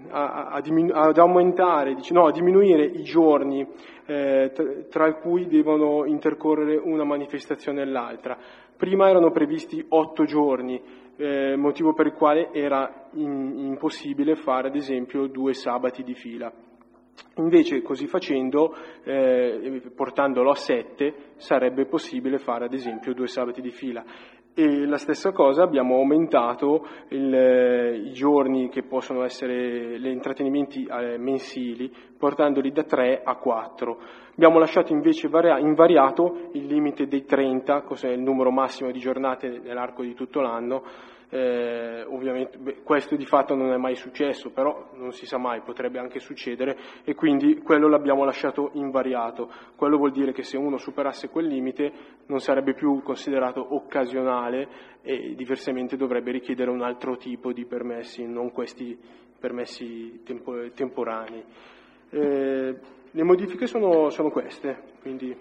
diminuire i giorni tra cui devono intercorrere una manifestazione e l'altra. Prima erano previsti 8 giorni, motivo per il quale era impossibile fare ad esempio 2 sabati di fila. Invece così facendo, portandolo a 7, sarebbe possibile fare ad esempio 2 sabati di fila. E la stessa cosa, abbiamo aumentato i giorni che possono essere gli intrattenimenti mensili, portandoli da 3 a 4. Abbiamo lasciato invece invariato il limite dei 30, cos'è il numero massimo di giornate nell'arco di tutto l'anno. Ovviamente questo di fatto non è mai successo, però non si sa mai, potrebbe anche succedere, e quindi quello l'abbiamo lasciato invariato. Quello vuol dire che se uno superasse quel limite non sarebbe più considerato occasionale e diversamente dovrebbe richiedere un altro tipo di permessi, non questi permessi temporanei. Le modifiche sono queste, quindi.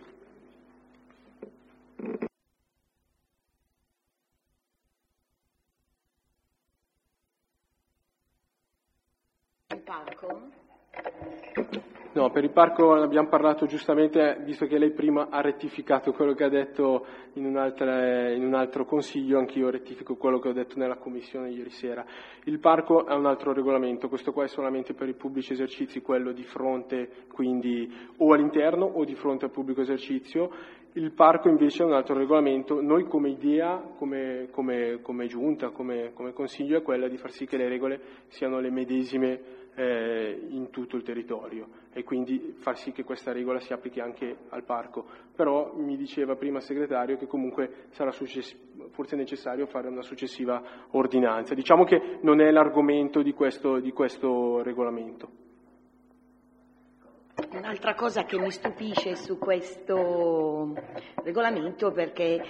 Il parco? No, per il parco abbiamo parlato giustamente, visto che lei prima ha rettificato quello che ha detto in un altro consiglio, anch'io rettifico quello che ho detto nella commissione ieri sera. Il parco è un altro regolamento, questo qua è solamente per i pubblici esercizi, quello di fronte quindi o all'interno o di fronte al pubblico esercizio. Il parco invece è un altro regolamento. Noi come idea, come giunta, come consiglio, è quella di far sì che le regole siano le medesime in tutto il territorio e quindi far sì che questa regola si applichi anche al parco. Però mi diceva prima il segretario che comunque sarà forse necessario fare una successiva ordinanza. Diciamo che non è l'argomento di questo regolamento. Un'altra cosa che mi stupisce su questo regolamento, perché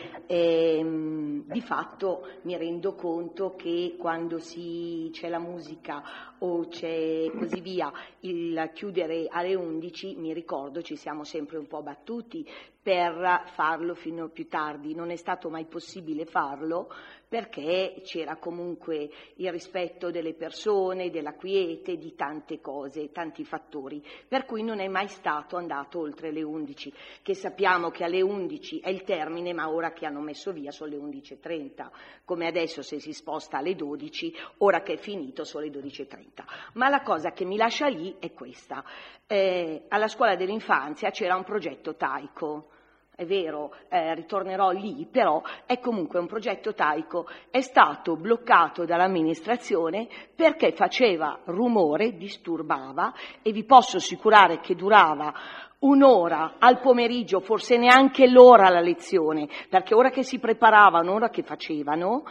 di fatto mi rendo conto che quando c'è la musica o c'è così via, il chiudere alle 11, mi ricordo ci siamo sempre un po' battuti per farlo fino a più tardi, non è stato mai possibile farlo perché c'era comunque il rispetto delle persone, della quiete, di tante cose, tanti fattori, per cui non è mai stato andato oltre le 11, che sappiamo che alle 11 è il termine, ma ora che hanno messo via sono le 11:30, come adesso se si sposta alle 12, ora che è finito sono le 12:30. Ma la cosa che mi lascia lì è questa, alla scuola dell'infanzia c'era un progetto Taiko. È vero, ritornerò lì, però è comunque un progetto Taiko, è stato bloccato dall'amministrazione perché faceva rumore, disturbava, e vi posso assicurare che durava un'ora al pomeriggio, forse neanche l'ora alla lezione, perché ora che si preparavano, ora che facevano,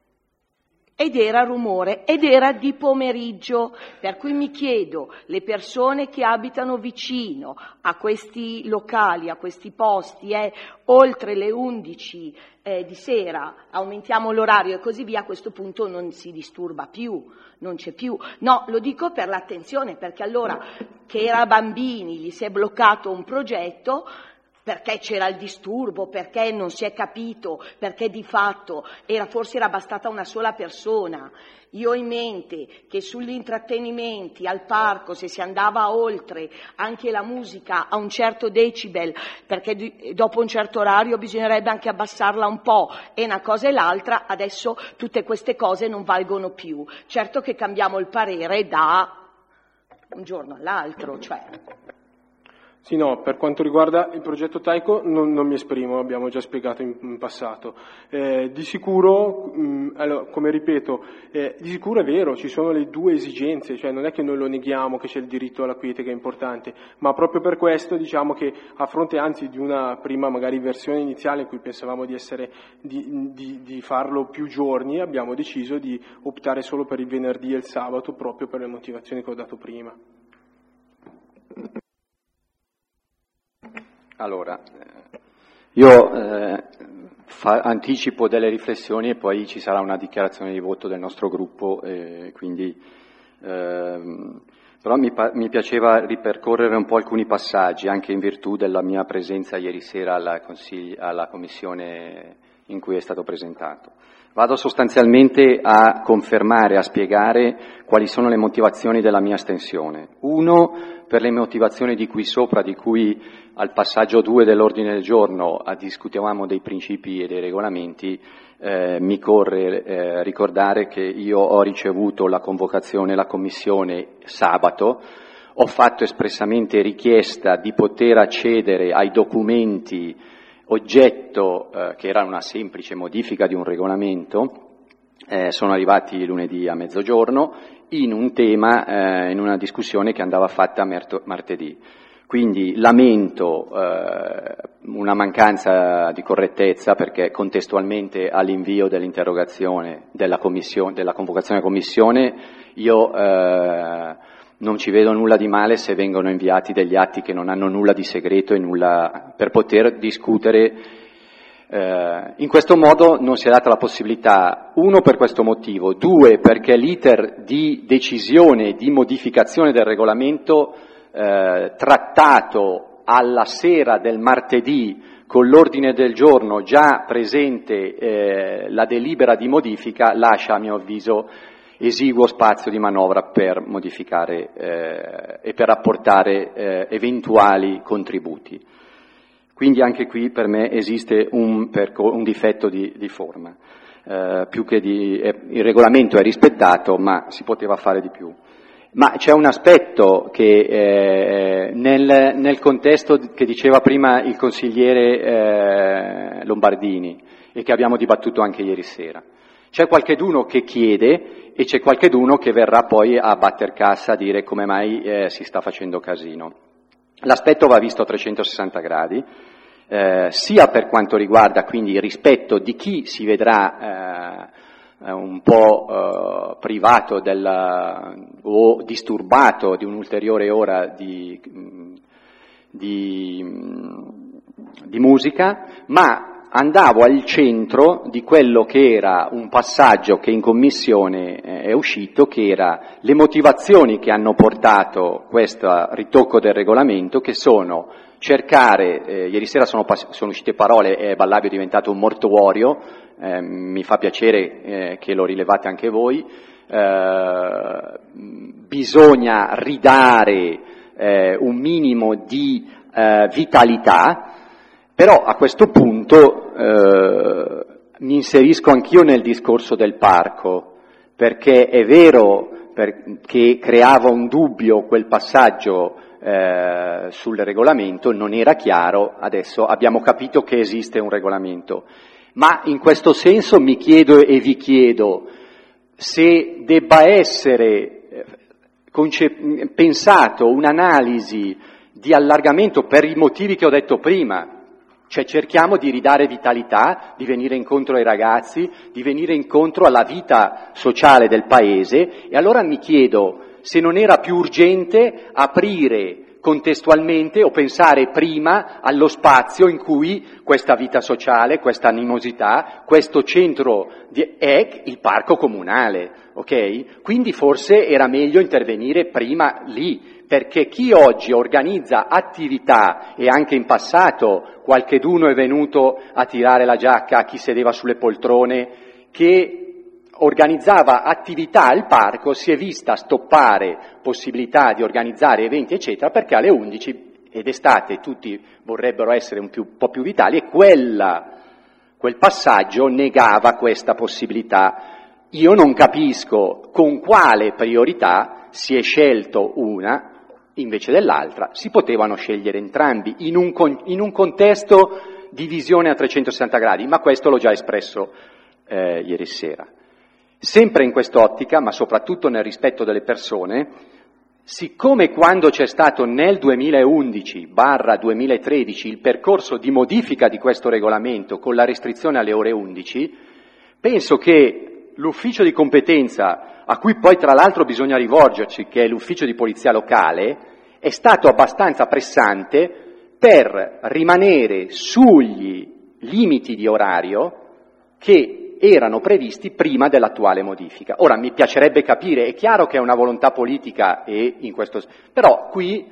ed era rumore, ed era di pomeriggio, per cui mi chiedo, le persone che abitano vicino a questi locali, a questi posti, oltre le 11 di sera, aumentiamo l'orario e così via, a questo punto non si disturba più, non c'è più. No, lo dico per l'attenzione, perché allora che era bambini, gli si è bloccato un progetto, perché c'era il disturbo, perché non si è capito, perché di fatto forse era bastata una sola persona. Io ho in mente che sugli intrattenimenti al parco, se si andava oltre anche la musica a un certo decibel, perché dopo un certo orario bisognerebbe anche abbassarla un po', e una cosa e l'altra, adesso tutte queste cose non valgono più. Certo che cambiamo il parere da un giorno all'altro, cioè... Sì, no, per quanto riguarda il progetto Taiko non mi esprimo, abbiamo già spiegato in passato. Di sicuro, allora, come ripeto, di sicuro è vero, ci sono le due esigenze, cioè non è che noi lo neghiamo che c'è il diritto alla quiete che è importante, ma proprio per questo diciamo che a fronte anzi di una prima magari versione iniziale in cui pensavamo di farlo più giorni, abbiamo deciso di optare solo per il venerdì e il sabato proprio per le motivazioni che ho dato prima. Allora, io anticipo delle riflessioni e poi ci sarà una dichiarazione di voto del nostro gruppo, quindi, però mi piaceva ripercorrere un po' alcuni passaggi, anche in virtù della mia presenza ieri sera alla commissione in cui è stato presentato. Vado sostanzialmente a confermare, a spiegare quali sono le motivazioni della mia astensione. Uno, per le motivazioni di qui sopra, di cui al passaggio 2 dell'ordine del giorno discutevamo dei principi e dei regolamenti, mi corre ricordare che io ho ricevuto la convocazione, la commissione sabato, ho fatto espressamente richiesta di poter accedere ai documenti oggetto, che era una semplice modifica di un regolamento, sono arrivati lunedì a mezzogiorno, in un tema, in una discussione che andava fatta martedì. Quindi lamento una mancanza di correttezza, perché contestualmente all'invio dell'interrogazione della convocazione a commissione, io non ci vedo nulla di male se vengono inviati degli atti che non hanno nulla di segreto e nulla per poter discutere. In questo modo non si è data la possibilità, uno per questo motivo, due perché l'iter di decisione di modificazione del regolamento trattato alla sera del martedì con l'ordine del giorno già presente la delibera di modifica lascia, a mio avviso, esiguo spazio di manovra per modificare e per apportare eventuali contributi. Quindi anche qui per me esiste un difetto di forma, più che il regolamento è rispettato, ma si poteva fare di più. Ma c'è un aspetto che nel contesto che diceva prima il consigliere Lombardini e che abbiamo dibattuto anche ieri sera. C'è qualcheduno che chiede e c'è qualcheduno che verrà poi a batter cassa a dire come mai si sta facendo casino. L'aspetto va visto a 360 gradi, sia per quanto riguarda quindi il rispetto di chi si vedrà un po' privato o disturbato di un'ulteriore ora di musica, ma andavo al centro di quello che era un passaggio che in commissione è uscito, che era le motivazioni che hanno portato questo ritocco del regolamento, che sono cercare, ieri sera sono uscite parole e Ballabio è diventato un mortuorio, mi fa piacere che lo rilevate anche voi, bisogna ridare un minimo di vitalità, però a questo punto mi inserisco anch'io nel discorso del parco, perché è vero che creava un dubbio quel passaggio sul regolamento, non era chiaro, adesso abbiamo capito che esiste un regolamento, ma in questo senso mi chiedo e vi chiedo se debba essere pensato un'analisi di allargamento per i motivi che ho detto prima. Cioè cerchiamo di ridare vitalità, di venire incontro ai ragazzi, di venire incontro alla vita sociale del paese, e allora mi chiedo se non era più urgente aprire contestualmente o pensare prima allo spazio in cui questa vita sociale, questa animosità, questo centro è il parco comunale, ok? Quindi forse era meglio intervenire prima lì, perché chi oggi organizza attività, e anche in passato qualcheduno è venuto a tirare la giacca a chi sedeva sulle poltrone, che organizzava attività al parco, si è vista stoppare possibilità di organizzare eventi eccetera, perché alle 11 ed estate tutti vorrebbero essere un po' più vitali, e quel passaggio negava questa possibilità. Io non capisco con quale priorità si è scelto una invece dell'altra, si potevano scegliere entrambi in un contesto di visione a 360 gradi, ma questo l'ho già espresso ieri sera. Sempre in quest'ottica, ma soprattutto nel rispetto delle persone, siccome quando c'è stato nel 2011/2013 il percorso di modifica di questo regolamento con la restrizione alle ore 11, penso che l'ufficio di competenza, a cui poi tra l'altro bisogna rivolgerci, che è l'ufficio di polizia locale, è stato abbastanza pressante per rimanere sugli limiti di orario che erano previsti prima dell'attuale modifica. Ora mi piacerebbe capire, è chiaro che è una volontà politica però qui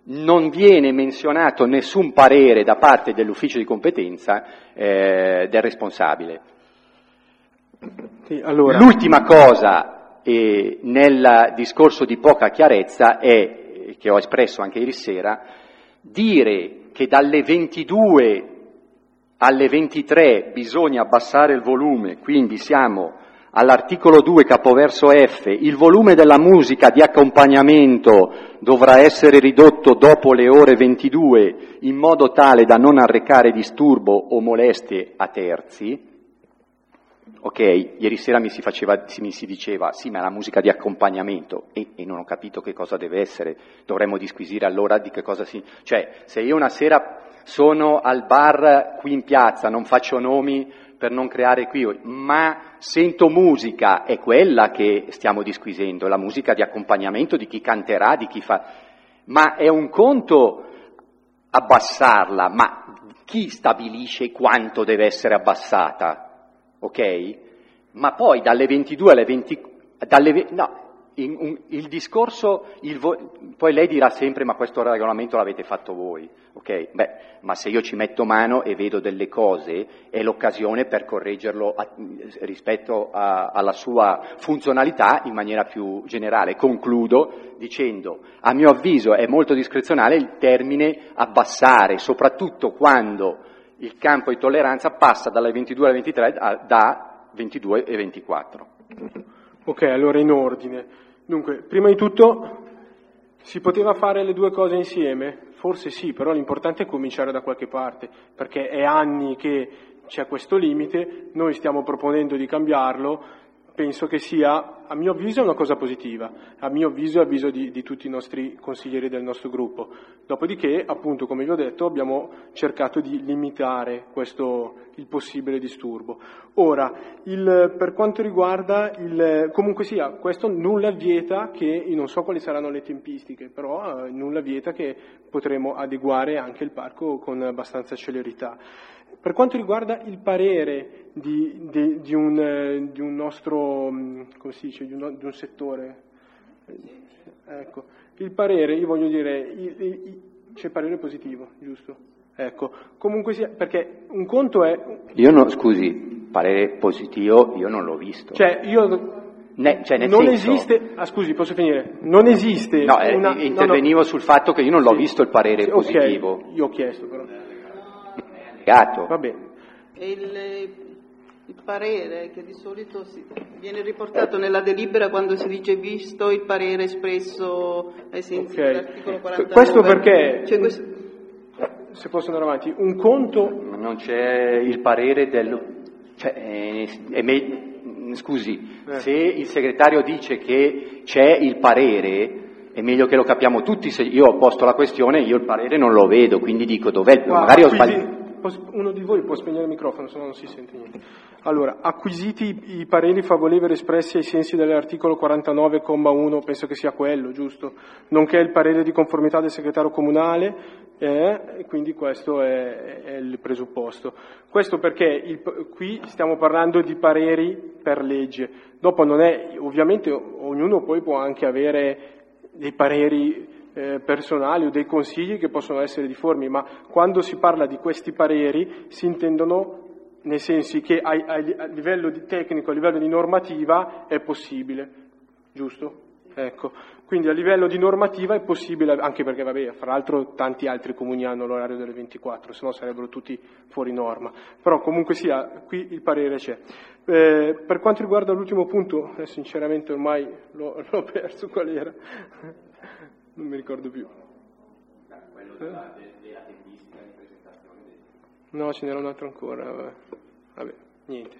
non viene menzionato nessun parere da parte dell'ufficio di competenza del responsabile. Sì, allora. L'ultima cosa nel discorso di poca chiarezza è, che ho espresso anche ieri sera, dire che dalle 22 alle 23 bisogna abbassare il volume, quindi siamo all'articolo 2, capoverso F, il volume della musica di accompagnamento dovrà essere ridotto dopo le ore 22 in modo tale da non arrecare disturbo o molestie a terzi. Ok, ieri sera mi si diceva, sì, ma la musica di accompagnamento, e non ho capito che cosa deve essere, dovremmo disquisire allora di che cosa Cioè, se io una sera sono al bar qui in piazza, non faccio nomi per non creare qui, ma sento musica, è quella che stiamo disquisendo, la musica di accompagnamento di chi canterà, di chi fa... Ma è un conto abbassarla, ma chi stabilisce quanto deve essere abbassata? Ok? Ma poi dalle 22 alle 20... il discorso, poi lei dirà sempre ma questo regolamento l'avete fatto voi, ok? Beh, ma se io ci metto mano e vedo delle cose è l'occasione per correggerlo rispetto alla sua funzionalità in maniera più generale. Concludo dicendo, a mio avviso è molto discrezionale il termine abbassare, soprattutto quando il campo di tolleranza passa dalle 22 alle 23 da 22 e 24. Ok, allora in ordine. Dunque, prima di tutto, si poteva fare le due cose insieme? Forse sì, però l'importante è cominciare da qualche parte, perché è anni che c'è questo limite, noi stiamo proponendo di cambiarlo, penso che sia, a mio avviso, una cosa positiva, a mio avviso e a avviso di tutti i nostri consiglieri del nostro gruppo. Dopodiché, appunto, come vi ho detto, abbiamo cercato di limitare il possibile disturbo. Ora, per quanto riguarda comunque sia, questo nulla vieta che, non so quali saranno le tempistiche, però nulla vieta che potremo adeguare anche il parco con abbastanza celerità. Per quanto riguarda il parere di un nostro, come si dice, di un settore, ecco, il parere, io voglio dire, c'è parere positivo, giusto? Ecco, comunque sia, perché un conto è... Scusi, parere positivo io non l'ho visto. Cioè, non senso... esiste... scusi, posso finire? Non esiste... No, intervenivo sul fatto che io non l'ho visto il parere positivo. Ok, io ho chiesto però. Va bene. E il parere che di solito viene riportato nella delibera quando si dice visto il parere espresso ai sensi dell'articolo 49. Questo perché, se posso andare avanti, un conto... Non c'è il parere scusi, se il segretario dice che c'è il parere... È meglio che lo capiamo tutti, se io ho posto la questione io il parere non lo vedo, quindi dico dov'è, magari ho sbagliato. Uno di voi può spegnere il microfono, se no non si sente niente. Allora, acquisiti i pareri favorevoli espressi ai sensi dell'articolo 49,1, penso che sia quello, giusto? Nonché il parere di conformità del segretario comunale, e quindi questo è il presupposto. Questo perché qui stiamo parlando di pareri per legge. Dopo ovviamente ognuno poi può anche avere dei pareri personali o dei consigli che possono essere difformi, ma quando si parla di questi pareri si intendono nei sensi che a livello tecnico, a livello di normativa è possibile, giusto? Ecco, quindi a livello di normativa è possibile, anche perché fra l'altro tanti altri comuni hanno l'orario delle 24, se no sarebbero tutti fuori norma, però comunque sia, qui il parere c'è. Per quanto riguarda l'ultimo punto, sinceramente ormai l'ho perso, qual era? Non mi ricordo più. Quello della tempistica di presentazione. No, ce n'era un altro ancora. Vabbè, niente.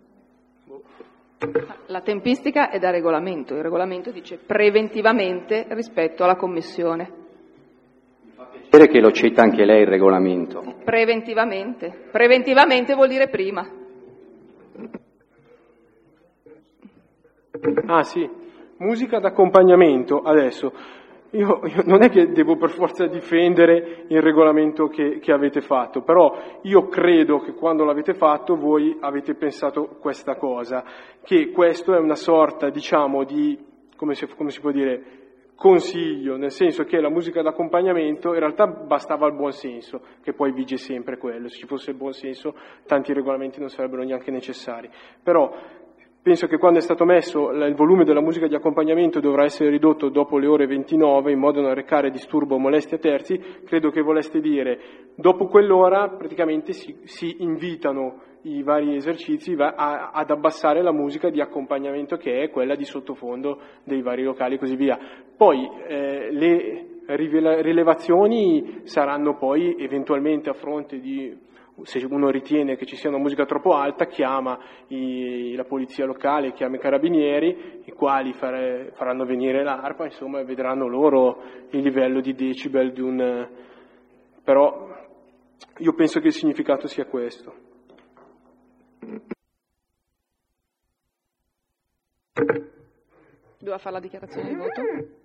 La tempistica è da regolamento, il regolamento dice preventivamente rispetto alla commissione. Mi fa piacere che lo cita anche lei il regolamento. Preventivamente vuol dire prima. Ah sì, musica d'accompagnamento, adesso. Io non è che devo per forza difendere il regolamento che avete fatto, però io credo che quando l'avete fatto voi avete pensato questa cosa, che questo è una sorta, diciamo, di, come si può dire, consiglio, nel senso che la musica d'accompagnamento in realtà bastava il buon senso, che poi vige sempre quello, se ci fosse il buon senso tanti regolamenti non sarebbero neanche necessari, però penso che quando è stato messo il volume della musica di accompagnamento dovrà essere ridotto dopo le ore 29 in modo da non recare disturbo o molestia a terzi, credo che voleste dire dopo quell'ora praticamente si invitano i vari esercizi ad abbassare la musica di accompagnamento che è quella di sottofondo dei vari locali e così via. Poi le rilevazioni saranno poi eventualmente a fronte di, se uno ritiene che ci sia una musica troppo alta, chiama la polizia locale, chiama i carabinieri, i quali faranno venire l'arpa, insomma, e vedranno loro il livello di decibel di un... Però io penso che il significato sia questo. Doveva fare la dichiarazione di voto?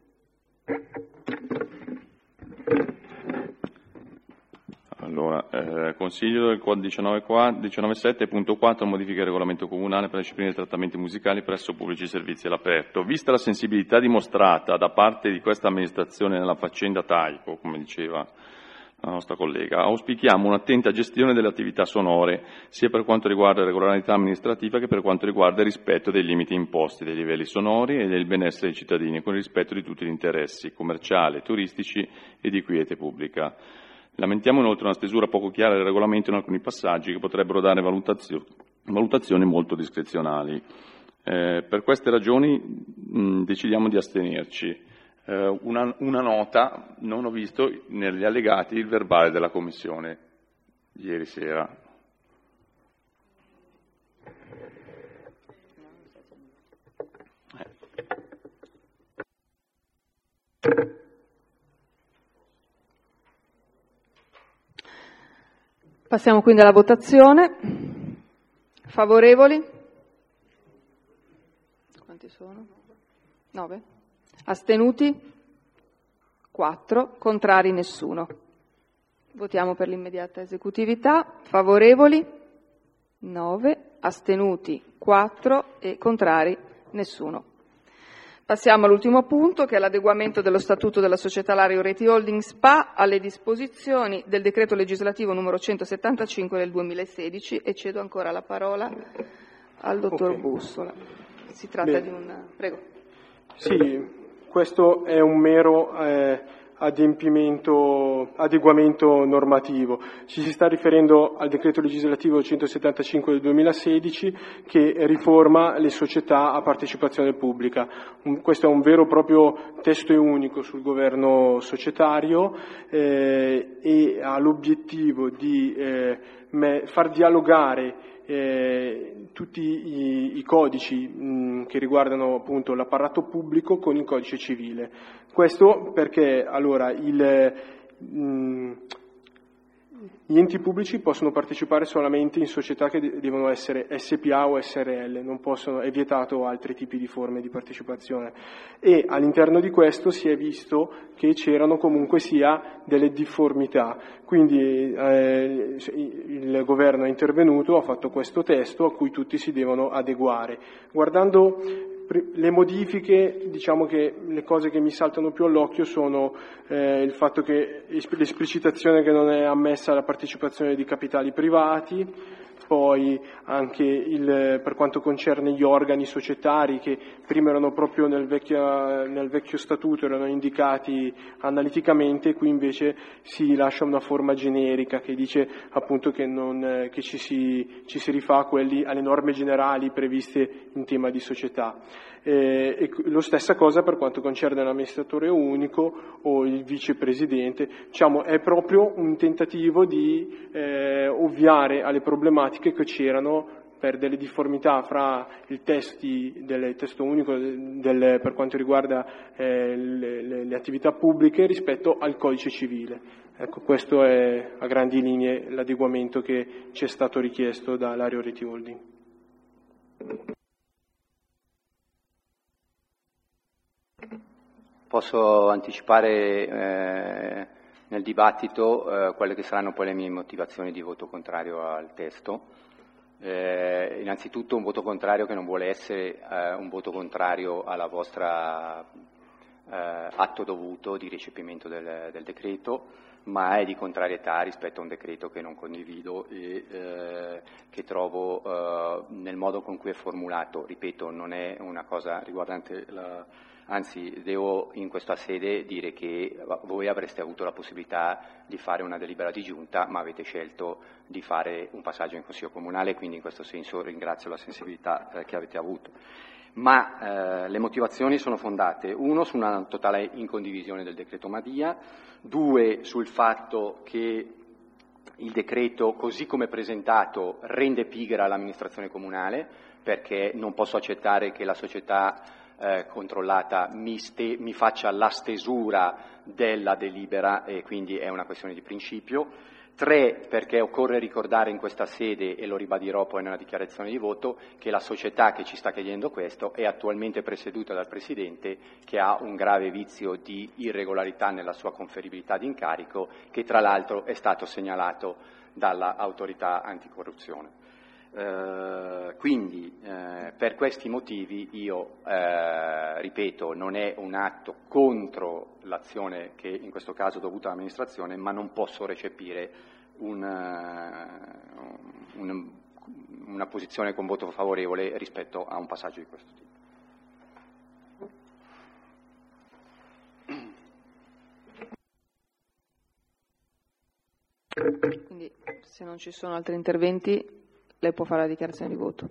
Allora, Consiglio del Quad 19.7.4 modifica il regolamento comunale per disciplinare i trattamenti musicali presso pubblici servizi all'aperto. Vista la sensibilità dimostrata da parte di questa amministrazione nella faccenda Taiko, come diceva la nostra collega, auspichiamo un'attenta gestione delle attività sonore, sia per quanto riguarda la regolarità amministrativa che per quanto riguarda il rispetto dei limiti imposti, dei livelli sonori e del benessere dei cittadini, con il rispetto di tutti gli interessi commerciali, turistici e di quiete pubblica. Lamentiamo inoltre una stesura poco chiara del regolamento in alcuni passaggi che potrebbero dare valutazioni molto discrezionali. Per queste ragioni decidiamo di astenerci. Una nota, non ho visto negli allegati il verbale della Commissione ieri sera. Passiamo quindi alla votazione. Favorevoli? Quanti sono? 9. Astenuti? 4. Contrari? Nessuno. Votiamo per l'immediata esecutività. Favorevoli? 9. Astenuti? 4. E contrari? Nessuno. Passiamo all'ultimo punto, che è l'adeguamento dello Statuto della Società Lario Reti Holding SpA alle disposizioni del decreto legislativo numero 175 del 2016 e cedo ancora la parola al dottor Bussola. Si tratta di un... Prego. Sì, questo è un mero adeguamento normativo. Ci si sta riferendo al decreto legislativo 175 del 2016 che riforma le società a partecipazione pubblica. Questo è un vero e proprio testo unico sul governo societario e ha l'obiettivo di far dialogare tutti i codici che riguardano appunto l'apparato pubblico con il codice civile. Questo perché allora gli enti pubblici possono partecipare solamente in società che devono essere SPA o SRL, non possono, è vietato altri tipi di forme di partecipazione. E all'interno di questo si è visto che c'erano comunque sia delle difformità. Quindi il governo è intervenuto, ha fatto questo testo a cui tutti si devono adeguare. Guardando le modifiche, diciamo che le cose che mi saltano più all'occhio sono il fatto che l'esplicitazione che non è ammessa la partecipazione di capitali privati, poi anche per quanto concerne gli organi societari che prima erano proprio nel vecchio statuto, erano indicati analiticamente, qui invece si lascia una forma generica che dice appunto che ci si rifà alle norme generali previste in tema di società. E lo stessa cosa per quanto concerne l'amministratore unico o il vicepresidente, diciamo è proprio un tentativo di ovviare alle problematiche che c'erano per delle difformità fra il testo unico per quanto riguarda le attività pubbliche rispetto al codice civile. Ecco, questo è a grandi linee l'adeguamento che ci è stato richiesto da Lario Reti Holding. Posso anticipare nel dibattito quelle che saranno poi le mie motivazioni di voto contrario al testo. Innanzitutto un voto contrario che non vuole essere un voto contrario alla vostra atto dovuto di recepimento del decreto, ma è di contrarietà rispetto a un decreto che non condivido e che trovo nel modo con cui è formulato, ripeto, non è una cosa riguardante anzi devo in questa sede dire che voi avreste avuto la possibilità di fare una delibera di giunta, ma avete scelto di fare un passaggio in Consiglio Comunale, quindi in questo senso ringrazio la sensibilità che avete avuto. Ma le motivazioni sono fondate, uno, su una totale incondivisione del decreto Madia, due, sul fatto che il decreto, così come presentato, rende pigra l'amministrazione comunale, perché non posso accettare che la società controllata mi faccia la stesura della delibera e quindi è una questione di principio. 3, perché occorre ricordare in questa sede, e lo ribadirò poi nella dichiarazione di voto, che la società che ci sta chiedendo questo è attualmente presieduta dal Presidente, che ha un grave vizio di irregolarità nella sua conferibilità di incarico, che tra l'altro è stato segnalato dall'autorità anticorruzione. Quindi per questi motivi io ripeto, non è un atto contro l'azione che in questo caso è dovuta all'amministrazione, ma non posso recepire una posizione con voto favorevole rispetto a un passaggio di questo tipo. Quindi se non ci sono altri interventi lei può fare la dichiarazione di voto.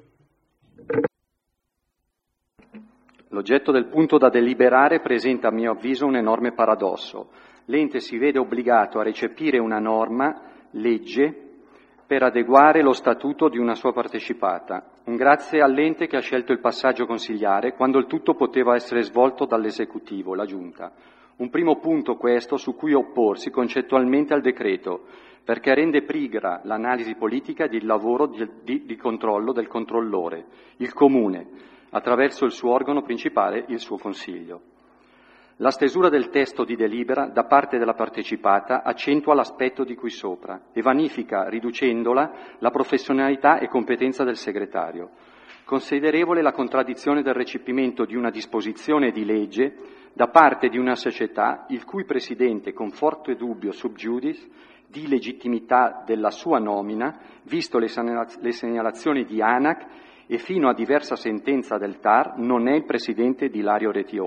L'oggetto del punto da deliberare presenta a mio avviso un enorme paradosso. L'ente si vede obbligato a recepire una norma, legge, per adeguare lo statuto di una sua partecipata. Un grazie all'ente che ha scelto il passaggio consigliare quando il tutto poteva essere svolto dall'esecutivo, la Giunta. Un primo punto questo su cui opporsi concettualmente al decreto, perché rende pigra l'analisi politica e il lavoro di controllo del controllore, il Comune, attraverso il suo organo principale, il suo Consiglio. La stesura del testo di delibera da parte della partecipata accentua l'aspetto di cui sopra e vanifica, riducendola, la professionalità e competenza del segretario. Considerevole la contraddizione del recepimento di una disposizione di legge da parte di una società il cui Presidente, con forte dubbio sub judice, di legittimità della sua nomina, visto le segnalazioni di ANAC e fino a diversa sentenza del TAR, non è il Presidente di Lario Reti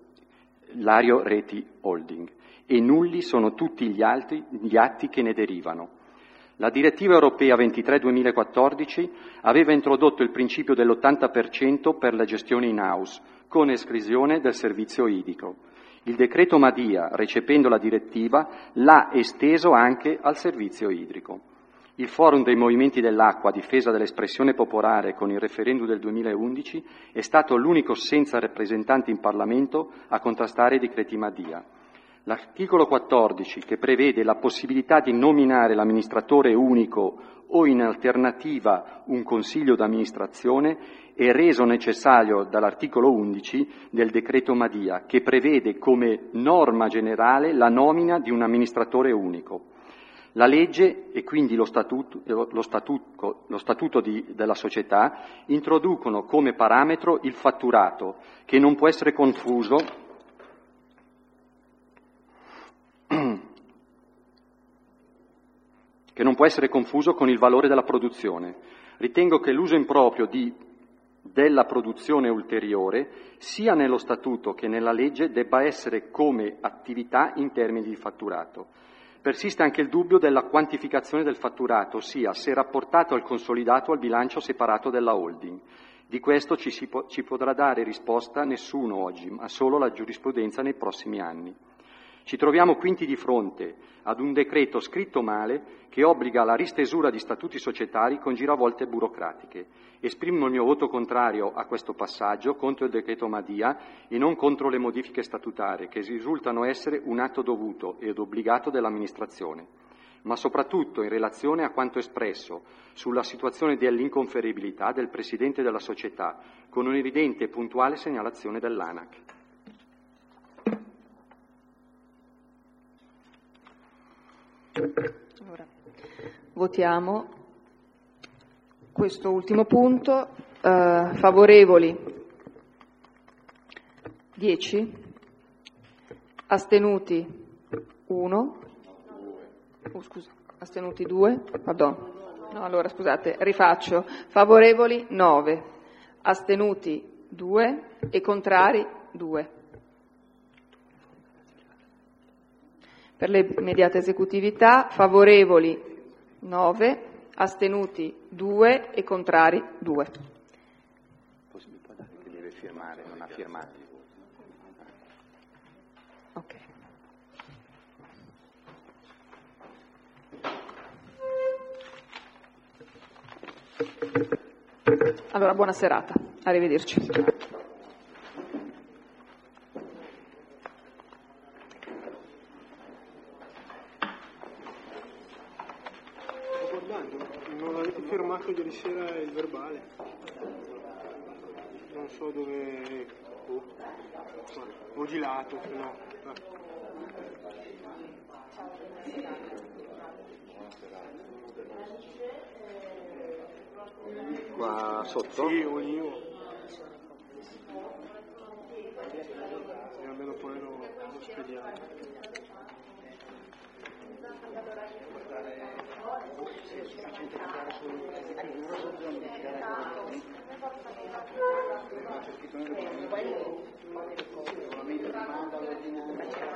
Holding e nulli sono tutti gli atti che ne derivano. La direttiva europea 23/2014 aveva introdotto il principio dell'80% per la gestione in house, con esclusione del servizio idrico. Il decreto Madia, recependo la direttiva, l'ha esteso anche al servizio idrico. Il Forum dei Movimenti dell'Acqua a difesa dell'espressione popolare con il referendum del 2011 è stato l'unico senza rappresentanti in Parlamento a contrastare i decreti Madia. L'articolo 14, che prevede la possibilità di nominare l'amministratore unico o in alternativa un consiglio d'amministrazione, è reso necessario dall'articolo 11 del decreto Madia, che prevede come norma generale la nomina di un amministratore unico. La legge e quindi lo statuto della società introducono come parametro il fatturato, che non può essere confuso con il valore della produzione. Ritengo che l'uso improprio della produzione ulteriore, sia nello statuto che nella legge, debba essere come attività in termini di fatturato. Persiste anche il dubbio della quantificazione del fatturato, ossia se rapportato al consolidato o al bilancio separato della holding. Di questo ci potrà dare risposta nessuno oggi, ma solo la giurisprudenza nei prossimi anni. Ci troviamo quindi di fronte ad un decreto scritto male che obbliga alla ristesura di statuti societari con giravolte burocratiche. Esprimo il mio voto contrario a questo passaggio contro il decreto Madia e non contro le modifiche statutarie, che risultano essere un atto dovuto ed obbligato dell'amministrazione, ma soprattutto in relazione a quanto espresso sulla situazione dell'inconferibilità del Presidente della società, con un'evidente e puntuale segnalazione dell'ANAC. Allora, votiamo questo ultimo punto. Favorevoli 10, Astenuti 1. Astenuti 2. Pardon. No, allora scusate, rifaccio. Favorevoli 9. Astenuti 2 e contrari 2. Per le immediate esecutività, favorevoli 9, astenuti 2 e contrari 2. Mi può dare che deve firmare, non ha firmato. Ok. Allora, buona serata, arrivederci. Non avete firmato ieri sera il verbale? Non so dove... ho gilato, no. Qua sotto? Sì, o io. E almeno poi lo spediamo. Quello